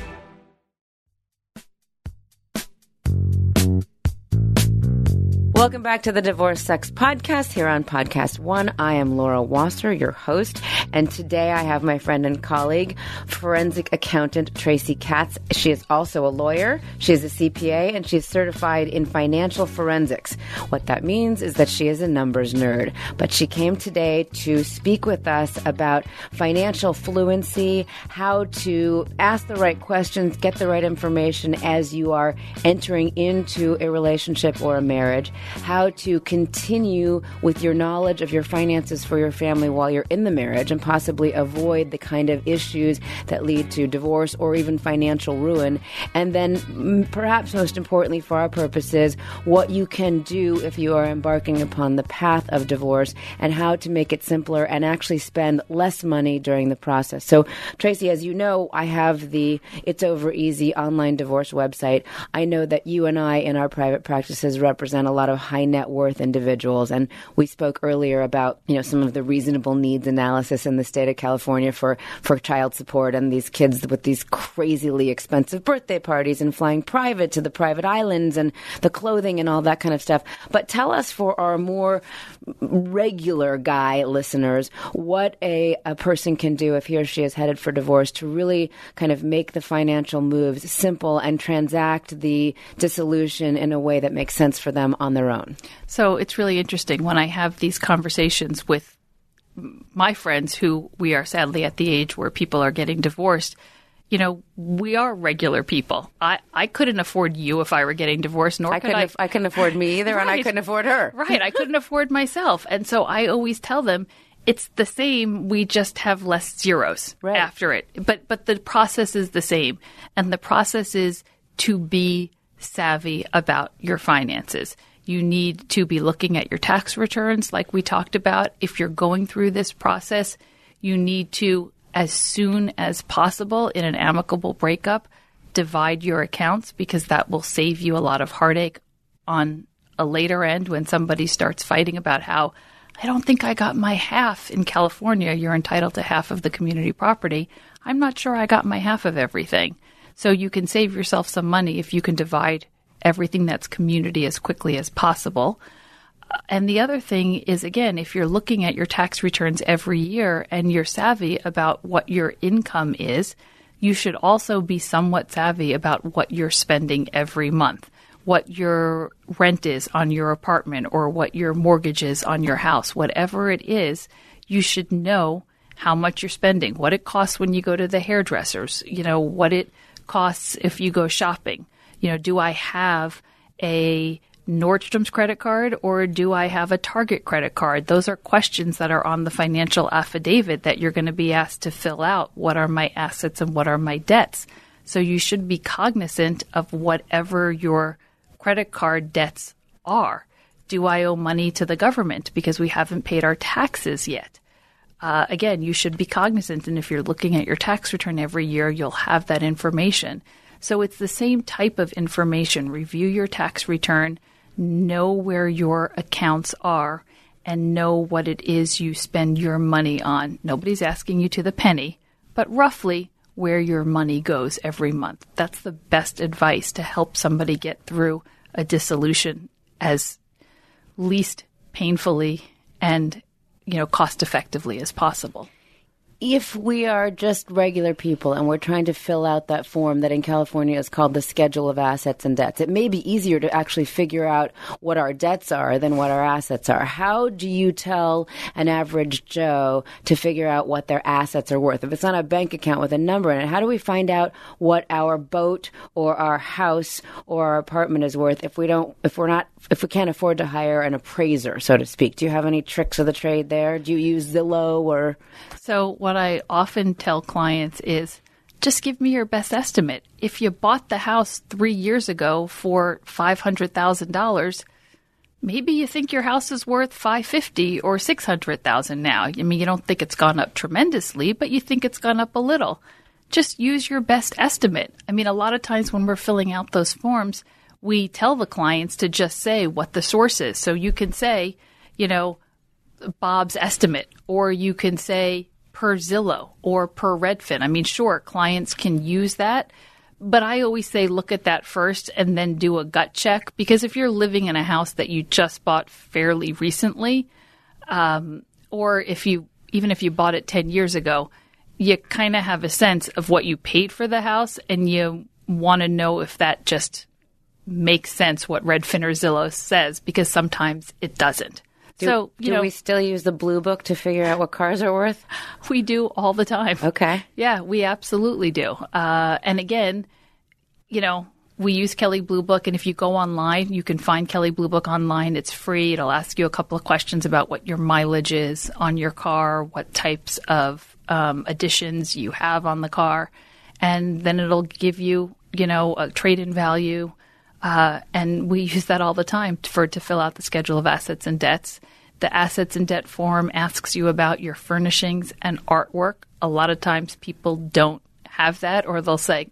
Welcome back to the Divorce Sex Podcast here on Podcast One. I am Laura Wasser, your host, and today I have my friend and colleague, forensic accountant Tracy Katz. She is also a lawyer, she is a C P A, and she is certified in financial forensics. What that means is that she is a numbers nerd, but she came today to speak with us about financial fluency, how to ask the right questions, get the right information as you are entering into a relationship or a marriage. how to continue with your knowledge of your finances for your family while you're in the marriage and possibly avoid the kind of issues that lead to divorce or even financial ruin. And then perhaps most importantly for our purposes, what you can do if you are embarking upon the path of divorce and how to make it simpler and actually spend less money during the process. So, Tracy, as you know, I have the It's Over Easy online divorce website. I know that you and I in our private practices represent a lot of high net worth individuals, and we spoke earlier about, you know, some of the reasonable needs analysis in the state of California for, for child support and these kids with these crazily expensive birthday parties and flying private to the private islands and the clothing and all that kind of stuff. But tell us, for our more regular guy listeners, what a, a person can do if he or she is headed for divorce to really kind of make the financial moves simple and transact the dissolution in a way that makes sense for them on their own. So it's really interesting when I have these conversations with my friends who we are sadly at the age where people are getting divorced. You know, we are regular people. I, I couldn't afford you if I were getting divorced, nor I could couldn't I. Af- I couldn't afford me either, Right. and I couldn't afford her. Right. I couldn't afford myself. And so I always tell them it's the same. We just have less zeros right. after it. But but the process is the same. And the process is to be savvy about your finances. You need to be looking at your tax returns like we talked about. If you're going through this process, you need to, as soon as possible in an amicable breakup, divide your accounts, because that will save you a lot of heartache on a later end when somebody starts fighting about how, I don't think I got my half. In California, you're entitled to half of the community property. I'm not sure I got my half of everything. So you can save yourself some money if you can divide everything that's community as quickly as possible. And the other thing is, again, if you're looking at your tax returns every year and you're savvy about what your income is, you should also be somewhat savvy about what you're spending every month, what your rent is on your apartment or what your mortgage is on your house. Whatever it is, you should know how much you're spending, what it costs when you go to the hairdressers, you know, what it costs if you go shopping. You know, do I have a Nordstrom's credit card or do I have a Target credit card? Those are questions that are on the financial affidavit that you're going to be asked to fill out. What are my assets and what are my debts? So you should be cognizant of whatever your credit card debts are. Do I owe money to the government because we haven't paid our taxes yet? Uh, again, you should be cognizant. And if you're looking at your tax return every year, you'll have that information. So it's the same type of information. Review your tax return, know where your accounts are, and know what it is you spend your money on. Nobody's asking you to the penny, but roughly where your money goes every month. That's the best advice to help somebody get through a dissolution as least painfully and, you know, cost effectively as possible. If we are just regular people and we're trying to fill out that form that in California is called the Schedule of Assets and Debts, it may be easier to actually figure out what our debts are than what our assets are. How do you tell an average Joe to figure out what their assets are worth? If it's not a bank account with a number in it, how do we find out what our boat or our house or our apartment is worth if we don't, if we're not, if we can't afford to hire an appraiser, so to speak? Do you have any tricks of the trade there? Do you use Zillow or? So what I often tell clients is just give me your best estimate. If you bought the house three years ago for five hundred thousand dollars, maybe you think your house is worth five hundred fifty thousand dollars or six hundred thousand dollars now. I mean, you don't think it's gone up tremendously, but you think it's gone up a little. Just use your best estimate. I mean, a lot of times when we're filling out those forms, we tell the clients to just say what the source is. So you can say, you know, Bob's estimate, or you can say per Zillow or per Redfin. I mean, sure, clients can use that, but I always say look at that first and then do a gut check, because if you're living in a house that you just bought fairly recently, um, or if you even if you bought it ten years ago, you kind of have a sense of what you paid for the house, and you want to know if that just makes sense what Redfin or Zillow says, because sometimes it doesn't. Do, so, you do know, we still use the Blue Book to figure out what cars are worth? We do all the time. Okay. Yeah, we absolutely do. Uh, and again, you know, we use Kelley Blue Book, and if you go online, you can find Kelley Blue Book online. It's free. It'll ask you a couple of questions about what your mileage is on your car, what types of um, additions you have on the car, and then it'll give you, you know, a trade-in value. Uh, and we use that all the time for to fill out the schedule of assets and debts. The assets and debt form asks you about your furnishings and artwork. A lot of times people don't have that, or they'll say,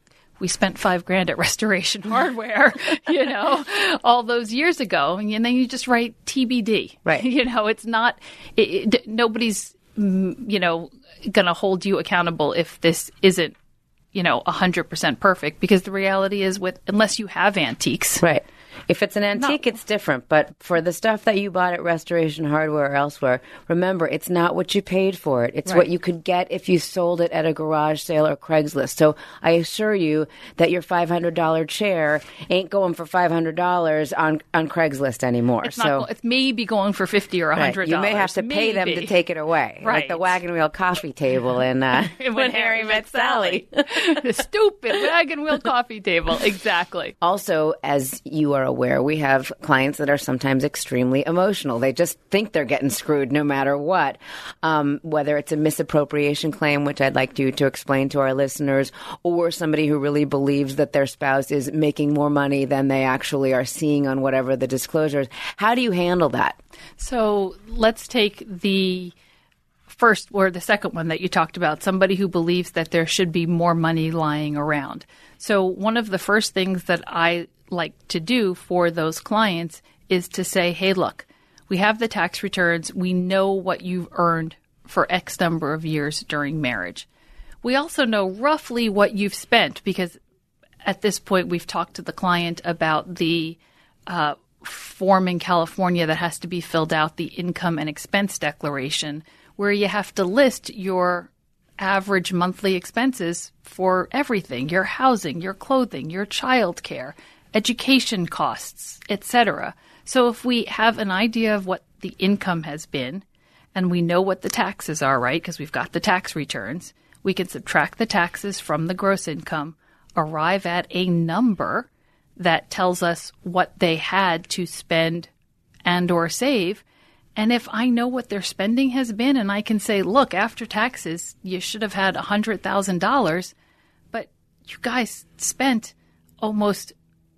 we spent five grand at Restoration Hardware, you know, all those years ago. And then you just write T B D. Right. You know, it's not, it, it, nobody's, you know, going to hold you accountable if this isn't, you know, one hundred percent perfect, because the reality is with, unless you have antiques. Right. If it's an antique, No. it's different. But for the stuff that you bought at Restoration Hardware or elsewhere, remember, it's not what you paid for it. It's Right. what you could get if you sold it at a garage sale or Craigslist. So I assure you that your five hundred dollars chair ain't going for five hundred dollars on, on Craigslist anymore. It's, so not, go- it's maybe going for fifty or one hundred dollars. Right. You may have to pay them to Maybe. take it away. Right. Like the wagon wheel coffee table in uh, When Harry Met Sally. The stupid wagon wheel coffee table. Exactly. Also, as you are aware, we have clients that are sometimes extremely emotional. They just think they're getting screwed no matter what. Um, whether it's a misappropriation claim, which I'd like you to explain to our listeners, or somebody who really believes that their spouse is making more money than they actually are seeing on whatever the disclosures. How do you handle that? So let's take the first or the second one that you talked about, somebody who believes that there should be more money lying around. So one of the first things that I like to do for those clients is to say, hey, look, we have the tax returns. We know what you've earned for X number of years during marriage. We also know roughly what you've spent, because at this point we've talked to the client about the uh, form in California that has to be filled out, the income and expense declaration, where you have to list your average monthly expenses for everything, your housing, your clothing, your childcare, education costs, et cetera. So if we have an idea of what the income has been, and we know what the taxes are, right, because we've got the tax returns, we can subtract the taxes from the gross income, arrive at a number that tells us what they had to spend and or save. And if I know what their spending has been, and I can say, look, after taxes, you should have had one hundred thousand dollars, but you guys spent almost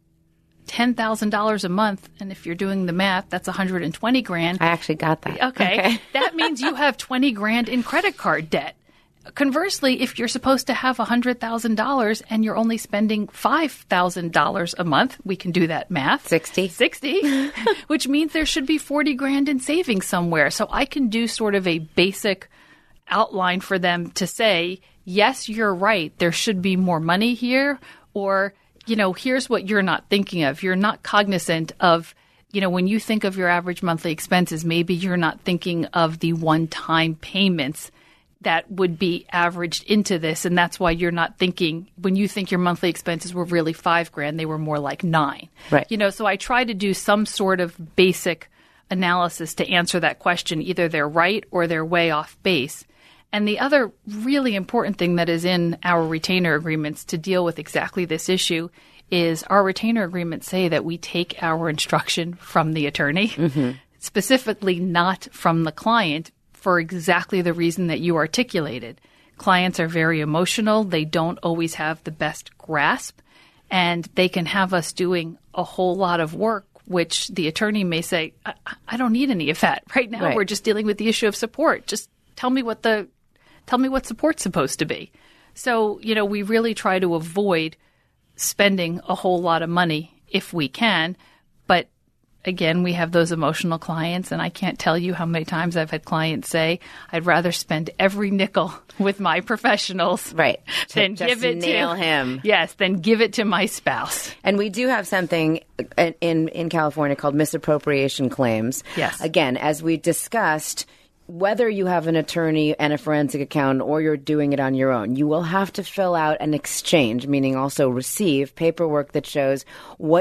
ten thousand dollars a month. And if you're doing the math, that's one hundred twenty grand. I actually got that. Okay. okay. That means you have twenty grand in credit card debt. Conversely, if you're supposed to have one hundred thousand dollars and you're only spending five thousand dollars a month, we can do that math. sixty. sixty, which means there should be forty grand in savings somewhere. So I can do sort of a basic outline for them to say, yes, you're right, there should be more money here, or, you know, here's what you're not thinking of. You're not cognizant of, you know, when you think of your average monthly expenses, maybe you're not thinking of the one-time payments that would be averaged into this. And that's why you're not thinking, when you think your monthly expenses were really five grand, they were more like nine. Right. You know, so I try to do some sort of basic analysis to answer that question. Either they're right or they're way off base. And the other really important thing that is in our retainer agreements to deal with exactly this issue is our retainer agreements say that we take our instruction from the attorney, mm-hmm. specifically not from the client, for exactly the reason that you articulated. Clients are very emotional. They don't always have the best grasp, and they can have us doing a whole lot of work, which the attorney may say, I, I don't need any of that. Right now, Right. we're just dealing with the issue of support. Just tell me what the tell me what support's supposed to be. So, you know, we really try to avoid spending a whole lot of money if we can, but again, we have those emotional clients, and I can't tell you how many times I've had clients say, I'd rather spend every nickel with my professionals Right. than To give just it nail to him. Yes, then give it to my spouse. And we do have something in, in, in California called misappropriation claims. Yes. Again, as we discussed, whether you have an attorney and a forensic accountant or you're doing it on your own, you will have to fill out an exchange, meaning also receive paperwork that shows what you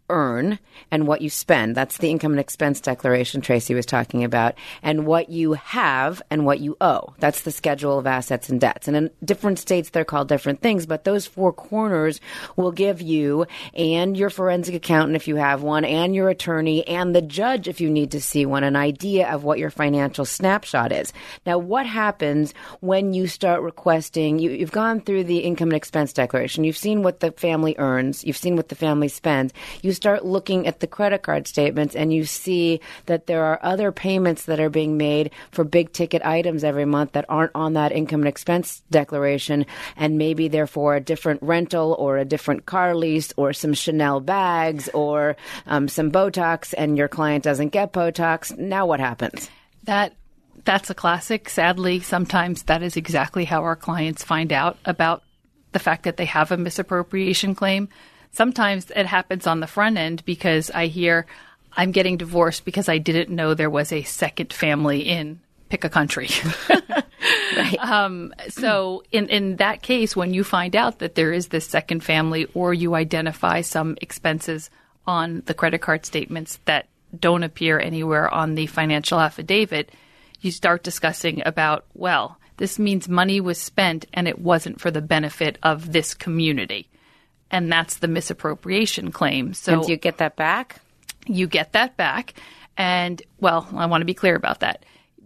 earn and what you spend. That's the income and expense declaration Tracy was talking about. And what you have and what you owe. That's the schedule of assets and debts. And in different states, they're called different things, but those four corners will give you and your forensic accountant, if you have one, and your attorney and the judge, if you need to see one, an idea of what your financial snapshot is. Now, what happens when you start requesting, you, you've gone through the income and expense declaration, you've seen what the family earns, you've seen what the family spends, you start looking at the credit card statements and you see that there are other payments that are being made for big ticket items every month that aren't on that income and expense declaration, and maybe therefore a different rental or a different car lease or some Chanel bags or um, some Botox, and your client doesn't get Botox. Now what happens? That That's a classic. Sadly, sometimes that is exactly how our clients find out about the fact that they have a misappropriation claim. Sometimes it happens on the front end because I hear, I'm getting divorced because I didn't know there was a second family in pick a country. Right. Um, so in, in that case, when you find out that there is this second family, or you identify some expenses on the credit card statements that don't appear anywhere on the financial affidavit, you start discussing about, well, this means money was spent and it wasn't for the benefit of this community. And that's the misappropriation claim. So and do you get that back? You get that back. And, well, I want to be clear about that.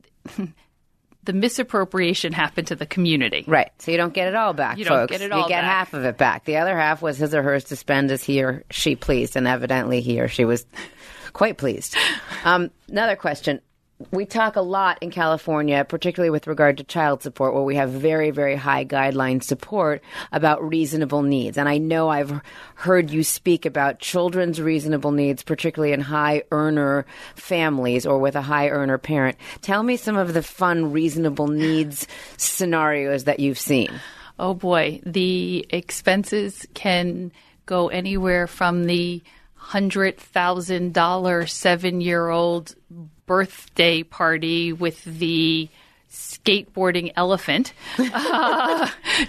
The misappropriation happened to the community. Right. So you don't get it all back, you folks. don't get it all You get back. half of it back. The other half was his or hers to spend as he or she pleased, and evidently he or she was quite pleased. Um, another question. We talk a lot in California, particularly with regard to child support, where we have very, very high guideline support about reasonable needs. And I know I've heard you speak about children's reasonable needs, particularly in high earner families or with a high earner parent. Tell me some of the fun reasonable needs scenarios that you've seen. Oh, boy. The expenses can go anywhere from the one hundred thousand dollars seven-year-old birthday party with the skateboarding elephant uh,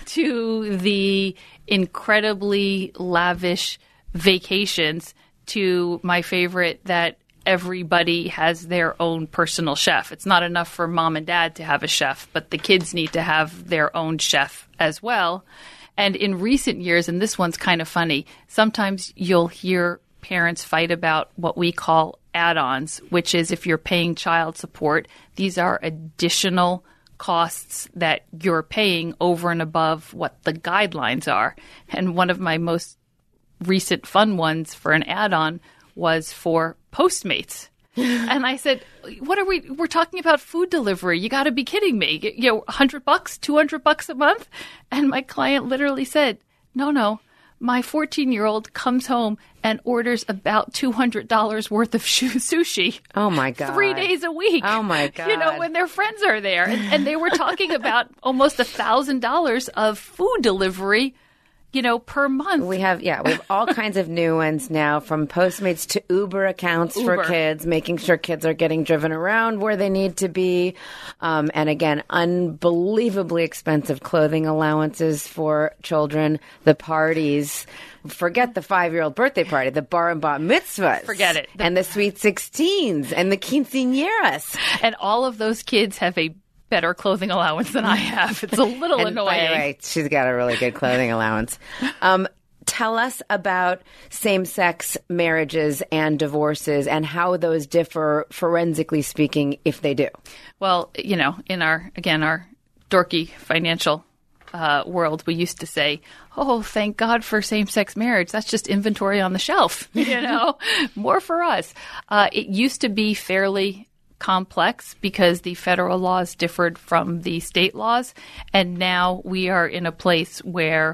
to the incredibly lavish vacations, to my favorite that everybody has their own personal chef. It's not enough for mom and dad to have a chef, but the kids need to have their own chef as well. And in recent years, and this one's kind of funny, sometimes you'll hear parents fight about what we call add-ons, which is if you're paying child support, these are additional costs that you're paying over and above what the guidelines are. And one of my most recent fun ones for an add-on was for Postmates. And I said, what are we, we're talking about food delivery. You got to be kidding me. You know, one hundred bucks, two hundred bucks a month. And my client literally said, no, no. My fourteen-year-old comes home and orders about two hundred dollars worth of sushi. Oh, my God. Three days a week. Oh, my God. You know, when their friends are there. And, and they were talking about almost one thousand dollars of food delivery, you know, per month. We have, yeah, we have all kinds of new ones now, from Postmates to Uber accounts Uber. for kids, making sure kids are getting driven around where they need to be. Um, and again, unbelievably expensive clothing allowances for children, the parties. Forget the five-year-old birthday party, the bar and bat mitzvahs. Forget it. The- and the sweet sixteens and the quinceañeras. And all of those kids have a better clothing allowance than I have. It's a little and annoying. By the way, she's got a really good clothing allowance. Um, tell us about same-sex marriages and divorces and how those differ, forensically speaking, if they do. Well, you know, in our, again, our dorky financial uh, world, we used to say, oh, thank God for same-sex marriage. That's just inventory on the shelf, you know, more for us. Uh, it used to be fairly complex because the federal laws differed from the state laws. And now we are in a place where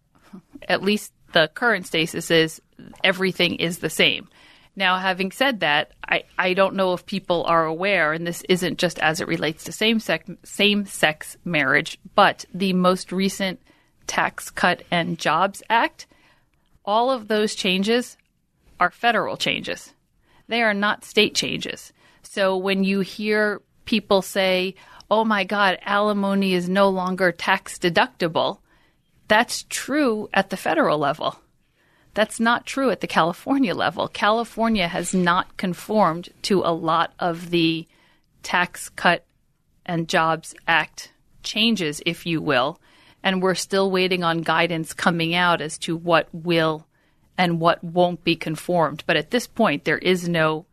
at least the current status is everything is the same. Now, having said that, I, I don't know if people are aware, and this isn't just as it relates to same-sex, same-sex marriage, but the most recent Tax Cut and Jobs Act, all of those changes are federal changes. They are not state changes. So when you hear people say, oh, my God, alimony is no longer tax deductible, that's true at the federal level. That's not true at the California level. California has not conformed to a lot of the Tax Cut and Jobs Act changes, if you will, and we're still waiting on guidance coming out as to what will and what won't be conformed. But at this point, there is no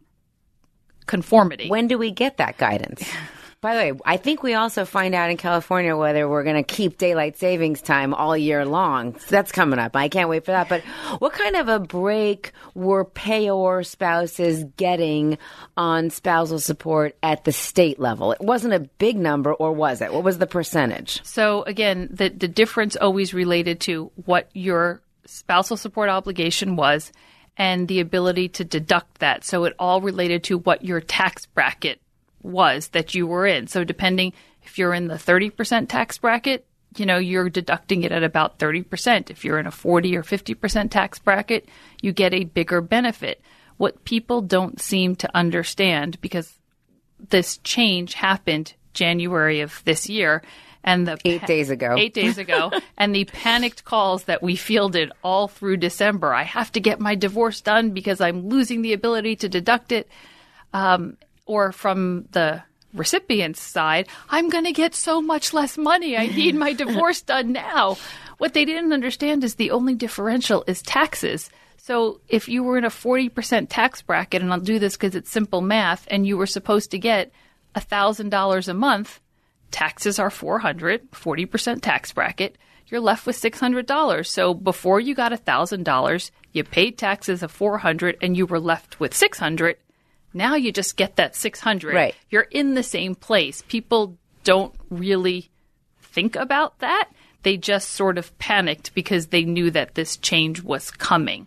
conformity. When do we get that guidance? By the way, I think we also find out in California whether we're going to keep daylight savings time all year long. So that's coming up. I can't wait for that. But what kind of a break were payor spouses getting on spousal support at the state level? It wasn't a big number, or was it? What was the percentage? So again, the, the difference always related to what your spousal support obligation was and the ability to deduct that. So it all related to what your tax bracket was that you were in. So depending if you're in the thirty percent tax bracket, you know, you're deducting it at about thirty percent. If you're in a forty or fifty percent tax bracket, you get a bigger benefit. What people don't seem to understand, because this change happened January of this year, and the eight pa- days ago, eight days ago, and the panicked calls that we fielded all through December. I have to get my divorce done because I'm losing the ability to deduct it. Um, Or from the recipient's side, I'm going to get so much less money. I need my divorce done now. What they didn't understand is the only differential is taxes. So if you were in a forty percent tax bracket, and I'll do this because it's simple math, and you were supposed to get one thousand dollars a month, taxes are four hundred dollars, forty percent tax bracket, you're left with six hundred dollars. So before you got one thousand dollars, you paid taxes of four hundred dollars and you were left with six hundred dollars. Now you just get that six hundred dollars. Right. You're in the same place. People don't really think about that. They just sort of panicked because they knew that this change was coming.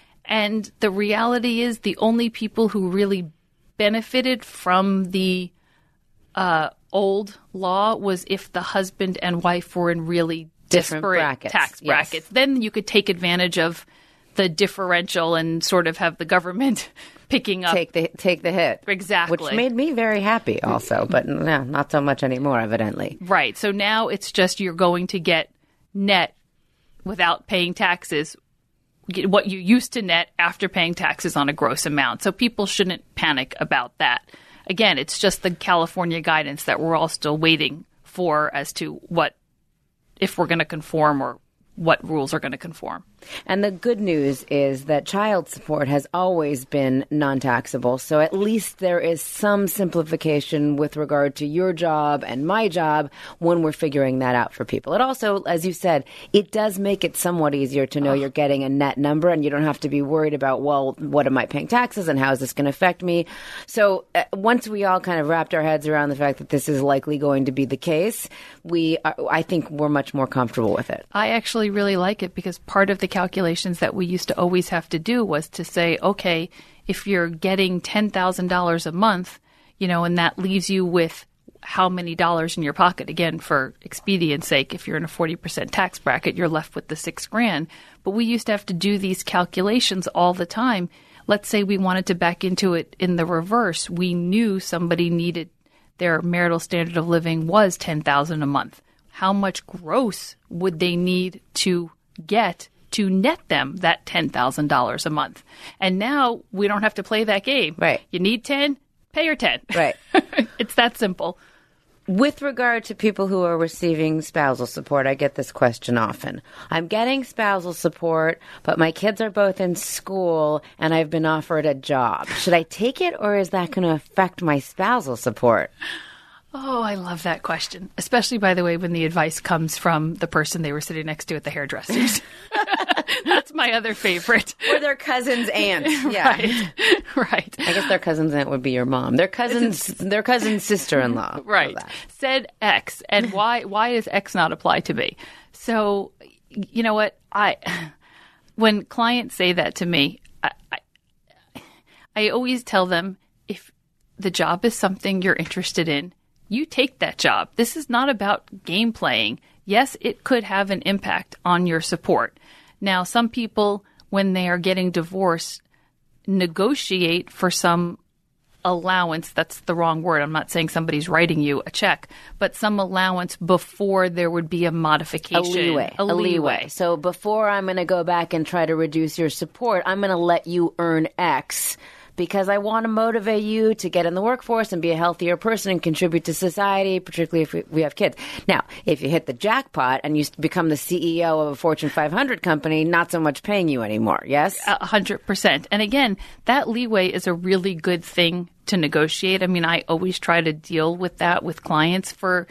And the reality is the only people who really benefited from the uh, old law was if the husband and wife were in really Different disparate brackets. tax Yes. brackets. Then you could take advantage of the differential and sort of have the government picking up. Take the take the hit. Exactly. Which made me very happy also, but no, not so much anymore, evidently. Right. So now it's just you're going to get net without paying taxes, get what you used to net after paying taxes on a gross amount. So people shouldn't panic about that. Again, it's just the California guidance that we're all still waiting for as to what, if we're going to conform or what rules are going to conform. And the good news is that child support has always been non-taxable, so at least there is some simplification with regard to your job and my job when we're figuring that out for people. It also, as you said, it does make it somewhat easier to know oh. you're getting a net number, and you don't have to be worried about, well, what am I paying taxes and how is this going to affect me? So uh, once we all kind of wrapped our heads around the fact that this is likely going to be the case, we, are, I think we're much more comfortable with it. I actually really like it because part of the calculations that we used to always have to do was to say, okay, if you're getting ten thousand dollars a month, you know, and that leaves you with how many dollars in your pocket? Again, for expedience sake, if you're in a forty percent tax bracket, you're left with the six grand. But we used to have to do these calculations all the time. Let's say we wanted to back into it in the reverse. We knew somebody needed their marital standard of living was ten thousand dollars a month. How much gross would they need to get to net them that ten thousand dollars a month? And now we don't have to play that game. Right. You need ten, pay your ten. Right. It's that simple. With regard to people who are receiving spousal support, I get this question often. I'm getting spousal support, but my kids are both in school and I've been offered a job. Should I take it, or is that going to affect my spousal support? Oh, I love that question, especially, by the way, when the advice comes from the person they were sitting next to at the hairdresser's. That's my other favorite. Or their cousin's aunt. Yeah. Right. Right. I guess their cousin's aunt would be your mom. Their cousin's their cousin's sister-in-law. Right. Said X. And why why does X not apply to me? So, you know what? I when clients say that to me, I, I, I always tell them, if the job is something you're interested in, you take that job. This is not about game playing. Yes, it could have an impact on your support. Now, some people, when they are getting divorced, negotiate for some allowance. That's the wrong word. I'm not saying somebody's writing you a check, but some allowance before there would be a modification. A leeway. A A leeway. leeway. So before I'm going to go back and try to reduce your support, I'm going to let you earn X because I want to motivate you to get in the workforce and be a healthier person and contribute to society, particularly if we, we have kids. Now, if you hit the jackpot and you become the C E O of a Fortune five hundred company, not so much paying you anymore, yes? A hundred percent. And again, that leeway is a really good thing to negotiate. I mean, I always try to deal with that with clients for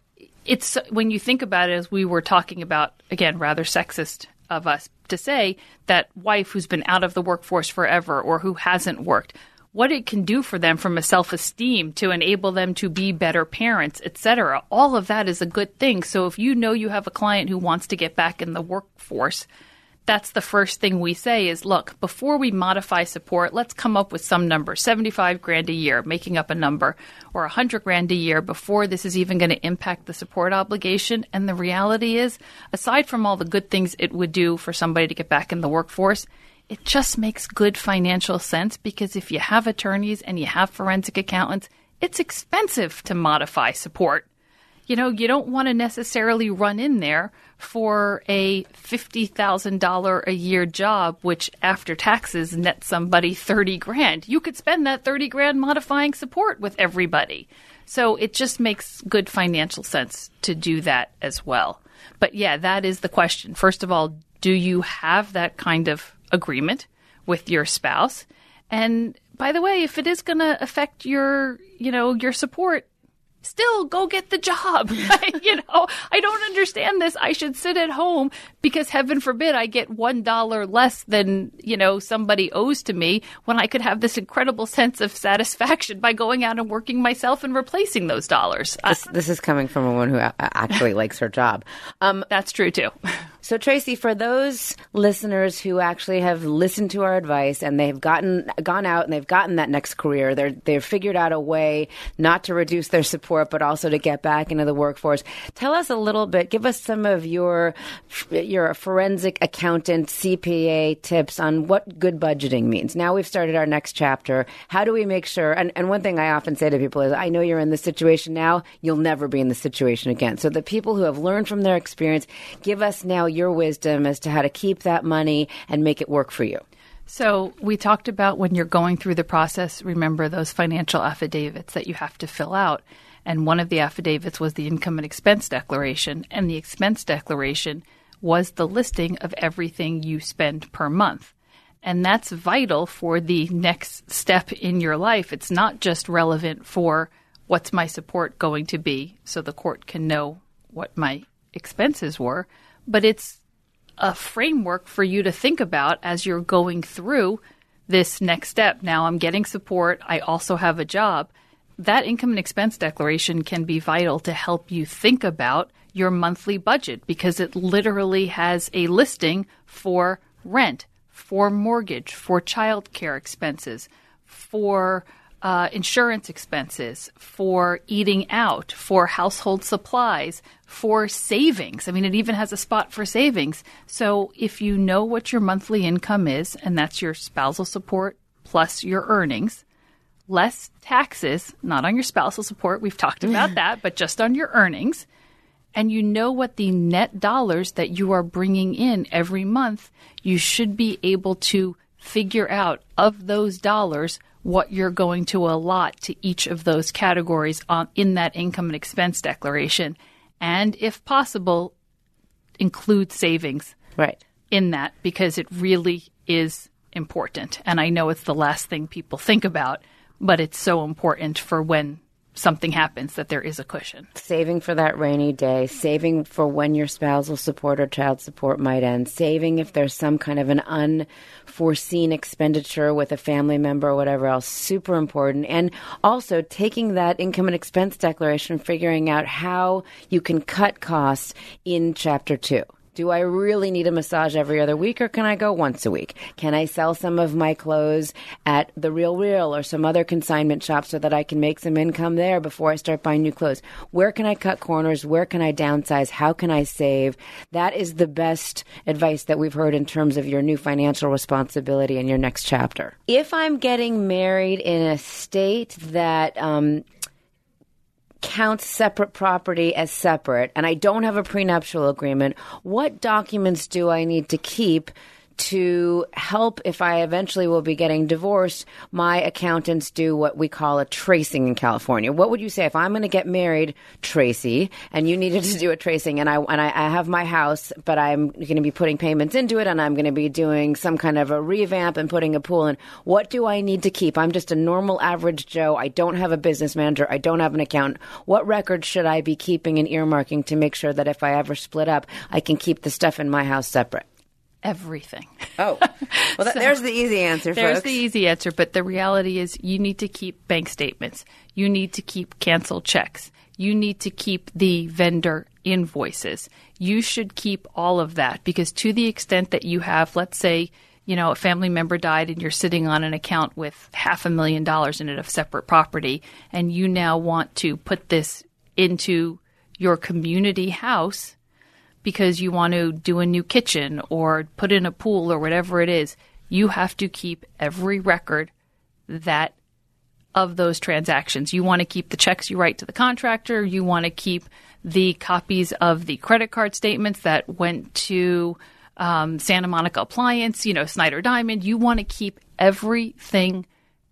it's when you think about it, as we were talking about, again, rather sexist of us to say, that wife who's been out of the workforce forever or who hasn't worked, what it can do for them from a self-esteem to enable them to be better parents, et cetera. All of that is a good thing. So if you know you have a client who wants to get back in the workforce, that's the first thing we say is, look, before we modify support, let's come up with some number, seventy-five grand a year, making up a number, or one hundred grand a year before this is even going to impact the support obligation. And the reality is, aside from all the good things it would do for somebody to get back in the workforce, it just makes good financial sense because if you have attorneys and you have forensic accountants, it's expensive to modify support. You know, you don't want to necessarily run in there for a fifty thousand dollars a year job, which after taxes nets somebody thirty grand. You could spend that thirty grand modifying support with everybody. So it just makes good financial sense to do that as well. But yeah, that is the question. First of all, do you have that kind of agreement with your spouse? And by the way, if it is going to affect your, you know, your support, still go get the job. You know, I don't understand this. I should sit at home because heaven forbid I get one dollar less than, you know, somebody owes to me when I could have this incredible sense of satisfaction by going out and working myself and replacing those dollars. This, this is coming from a woman who a- actually likes her job. Um, That's true, too. So, Tracy, for those listeners who actually have listened to our advice and they've gotten gone out and they've gotten that next career, they're, they've figured out a way not to reduce their support, but also to get back into the workforce. Tell us a little bit, give us some of your your forensic accountant, C P A tips on what good budgeting means. Now we've started our next chapter. How do we make sure, and, and one thing I often say to people is, I know you're in this situation now, you'll never be in this situation again. So the people who have learned from their experience, give us now your wisdom as to how to keep that money and make it work for you. So we talked about when you're going through the process, remember those financial affidavits that you have to fill out. And one of the affidavits was the income and expense declaration. And the expense declaration was the listing of everything you spend per month. And that's vital for the next step in your life. It's not just relevant for what's my support going to be so the court can know what my expenses were, but it's a framework for you to think about as you're going through this next step. Now I'm getting support. I also have a job. That income and expense declaration can be vital to help you think about your monthly budget because it literally has a listing for rent, for mortgage, for childcare expenses, for uh, insurance expenses, for eating out, for household supplies, for savings. I mean, it even has a spot for savings. So if you know what your monthly income is, and that's your spousal support plus your earnings, less taxes, not on your spousal support, we've talked about that, but just on your earnings, and you know what the net dollars that you are bringing in every month, you should be able to figure out of those dollars what you're going to allot to each of those categories on, in that income and expense declaration. And if possible, include savings right in that because it really is important. And I know it's the last thing people think about, but it's so important for when something happens that there is a cushion. Saving for that rainy day, saving for when your spousal support or child support might end, saving if there's some kind of an unforeseen expenditure with a family member or whatever else, super important. And also taking that income and expense declaration, figuring out how you can cut costs in Chapter two. Do I really need a massage every other week, or can I go once a week? Can I sell some of my clothes at The Real Real or some other consignment shop so that I can make some income there before I start buying new clothes? Where can I cut corners? Where can I downsize? How can I save? That is the best advice that we've heard in terms of your new financial responsibility in your next chapter. If I'm getting married in a state that um, counts separate property as separate, and I don't have a prenuptial agreement, what documents do I need to keep to help if I eventually will be getting divorced? My accountants do what we call a tracing in California. What would you say if I'm going to get married, Tracy, and you needed to do a tracing, and I and I, I have my house, but I'm going to be putting payments into it, and I'm going to be doing some kind of a revamp and putting a pool in. What do I need to keep? I'm just a normal average Joe. I don't have a business manager. I don't have an accountant. What records should I be keeping and earmarking to make sure that if I ever split up, I can keep the stuff in my house separate? Everything. Oh, well, that, so, there's the easy answer, there's folks. There's the easy answer, but the reality is you need to keep bank statements. You need to keep canceled checks. You need to keep the vendor invoices. You should keep all of that, because to the extent that you have, let's say, you know, a family member died and you're sitting on an account with half a million dollars in it of separate property, and you now want to put this into your community house because you want to do a new kitchen or put in a pool or whatever it is, you have to keep every record that of those transactions. You want to keep the checks you write to the contractor. You want to keep the copies of the credit card statements that went to um, Santa Monica Appliance, you know, Snyder Diamond. You want to keep everything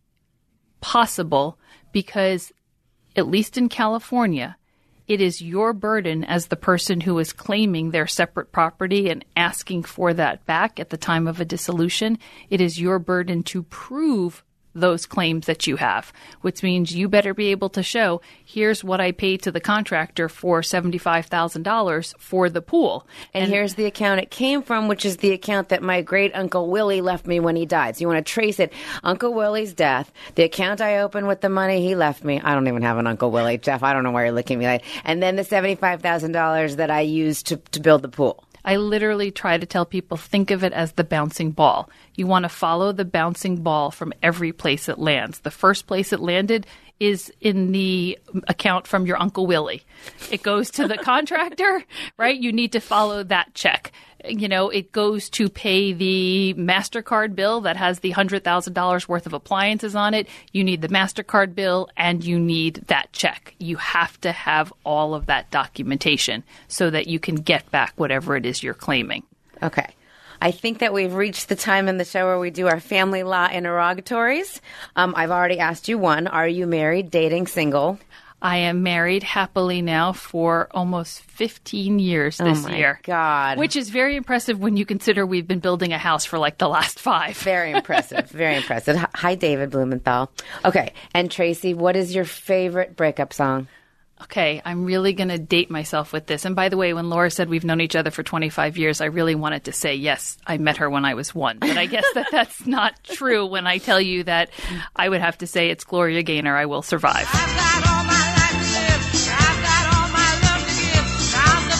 possible because, at least in California, it is your burden as the person who is claiming their separate property and asking for that back at the time of a dissolution. It is your burden to prove those claims that you have, which means you better be able to show, here's what I paid to the contractor for seventy-five thousand dollars for the pool. And, and here's the account it came from, which is the account that my great Uncle Willie left me when he died. So you want to trace it. Uncle Willie's death, the account I opened with the money he left me. I don't even have an Uncle Willie. Jeff, I don't know why you're looking at me like, and then the seventy-five thousand dollars that I used to, to build the pool. I literally try to tell people, think of it as the bouncing ball. You want to follow the bouncing ball from every place it lands. The first place it landed is in the account from your Uncle Willie. It goes to the contractor, right? You need to follow that check. You know, it goes to pay the MasterCard bill that has the one hundred thousand dollars worth of appliances on it. You need the MasterCard bill and you need that check. You have to have all of that documentation so that you can get back whatever it is you're claiming. Okay. I think that we've reached the time in the show where we do our family law interrogatories. Um, I've already asked you one. Are you married, dating, single? I am married happily now for almost fifteen years this oh my year. God. Which is very impressive when you consider we've been building a house for like the last five. Very impressive. Very impressive. Hi, David Blumenthal. Okay. And Tracy, what is your favorite breakup song? Okay, I'm really going to date myself with this. And by the way, when Laura said we've known each other for twenty-five years, I really wanted to say, yes, I met her when I was one. But I guess that that's not true when I tell you that I would have to say it's Gloria Gaynor, I Will Survive. I've got all my life to live. I've got all my love to give.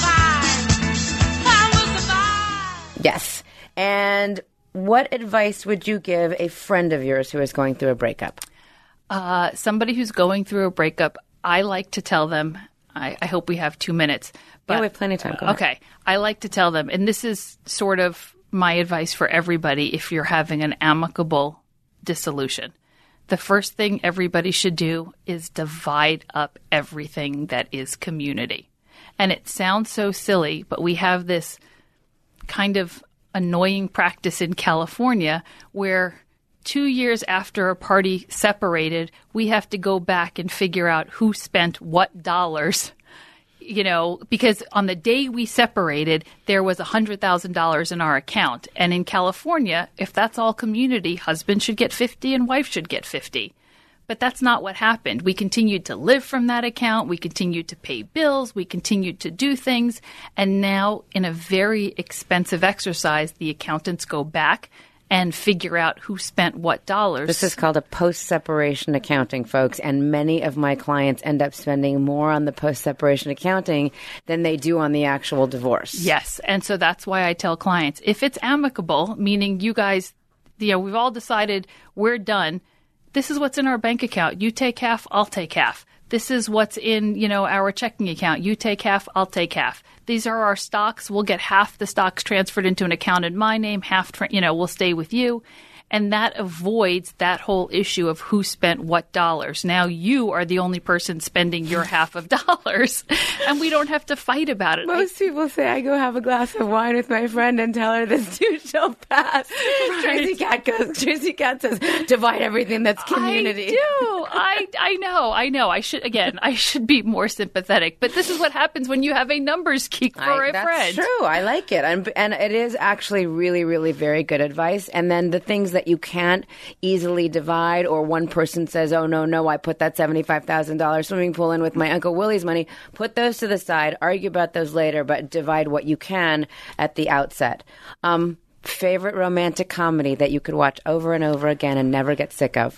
I'll survive. I will survive. Yes. And what advice would you give a friend of yours who is going through a breakup? Uh, somebody who's going through a breakup, I like to tell them, I, I hope we have two minutes. But, yeah, we have plenty of time. Go okay. ahead. I like to tell them, and this is sort of my advice for everybody if you're having an amicable dissolution. The first thing everybody should do is divide up everything that is community. And it sounds so silly, but we have this kind of annoying practice in California where two years after a party separated, we have to go back and figure out who spent what dollars, you know, because on the day we separated, there was one hundred thousand dollars in our account. And in California, if that's all community, husband should get fifty and wife should get fifty. But that's not what happened. We continued to live from that account. We continued to pay bills. We continued to do things. And now, in a very expensive exercise, the accountants go back and figure out who spent what dollars. This is called a post-separation accounting, folks, and many of my clients end up spending more on the post-separation accounting than they do on the actual divorce. Yes, and so that's why I tell clients, if it's amicable, meaning you guys, you know, we've all decided we're done, this is what's in our bank account. You take half, I'll take half. This is what's in, you know, our checking account. You take half, I'll take half. These are our stocks. We'll get half the stocks transferred into an account in my name, half, tra- you know, will stay with you. And that avoids that whole issue of who spent what dollars. Now you are the only person spending your half of dollars, and we don't have to fight about it. Most people say I go have a glass of wine with my friend and tell her this too shall pass. Right. Tracy Cat goes. Tracy Cat says, divide everything that's community. I do. I I know. I know. I should again. I should be more sympathetic. But this is what happens when you have a numbers geek for I, a that's friend. That's true. I like it, and and it is actually really, really very good advice. And then the things that that you can't easily divide, or one person says, oh, no, no, I put that seventy-five thousand dollars swimming pool in with my Uncle Willie's money, put those to the side, argue about those later, but divide what you can at the outset. Um, favorite romantic comedy that you could watch over and over again and never get sick of?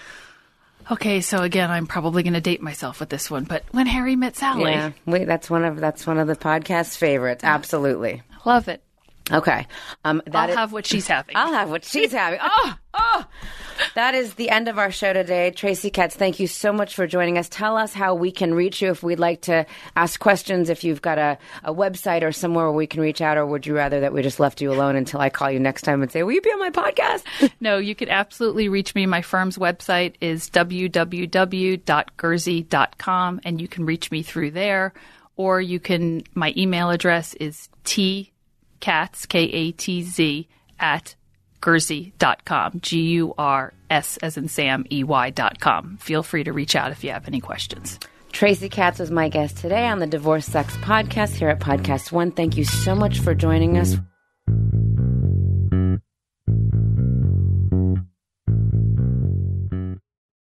Okay, so again, I'm probably going to date myself with this one, but When Harry Met Sally. Yeah, wait, that's one of that's one of the podcast's favorites. Absolutely. Love it. Okay. Um, that I'll is, have what she's having. I'll have what she's having. Oh, oh. That is the end of our show today. Tracy Katz, thank you so much for joining us. Tell us how we can reach you if we'd like to ask questions, if you've got a, a website or somewhere where we can reach out, or would you rather that we just left you alone until I call you next time and say, will you be on my podcast? No, you can absolutely reach me. My firm's website is w w w dot gersey dot com, and you can reach me through there. Or you can, my email address is t Katz, K A T Z, at Gersey dot com, G U R S as in Sam, E Y dot com. Feel free to reach out if you have any questions. Tracy Katz was my guest today on the Divorce Sucks podcast here at Podcast One. Thank you so much for joining us.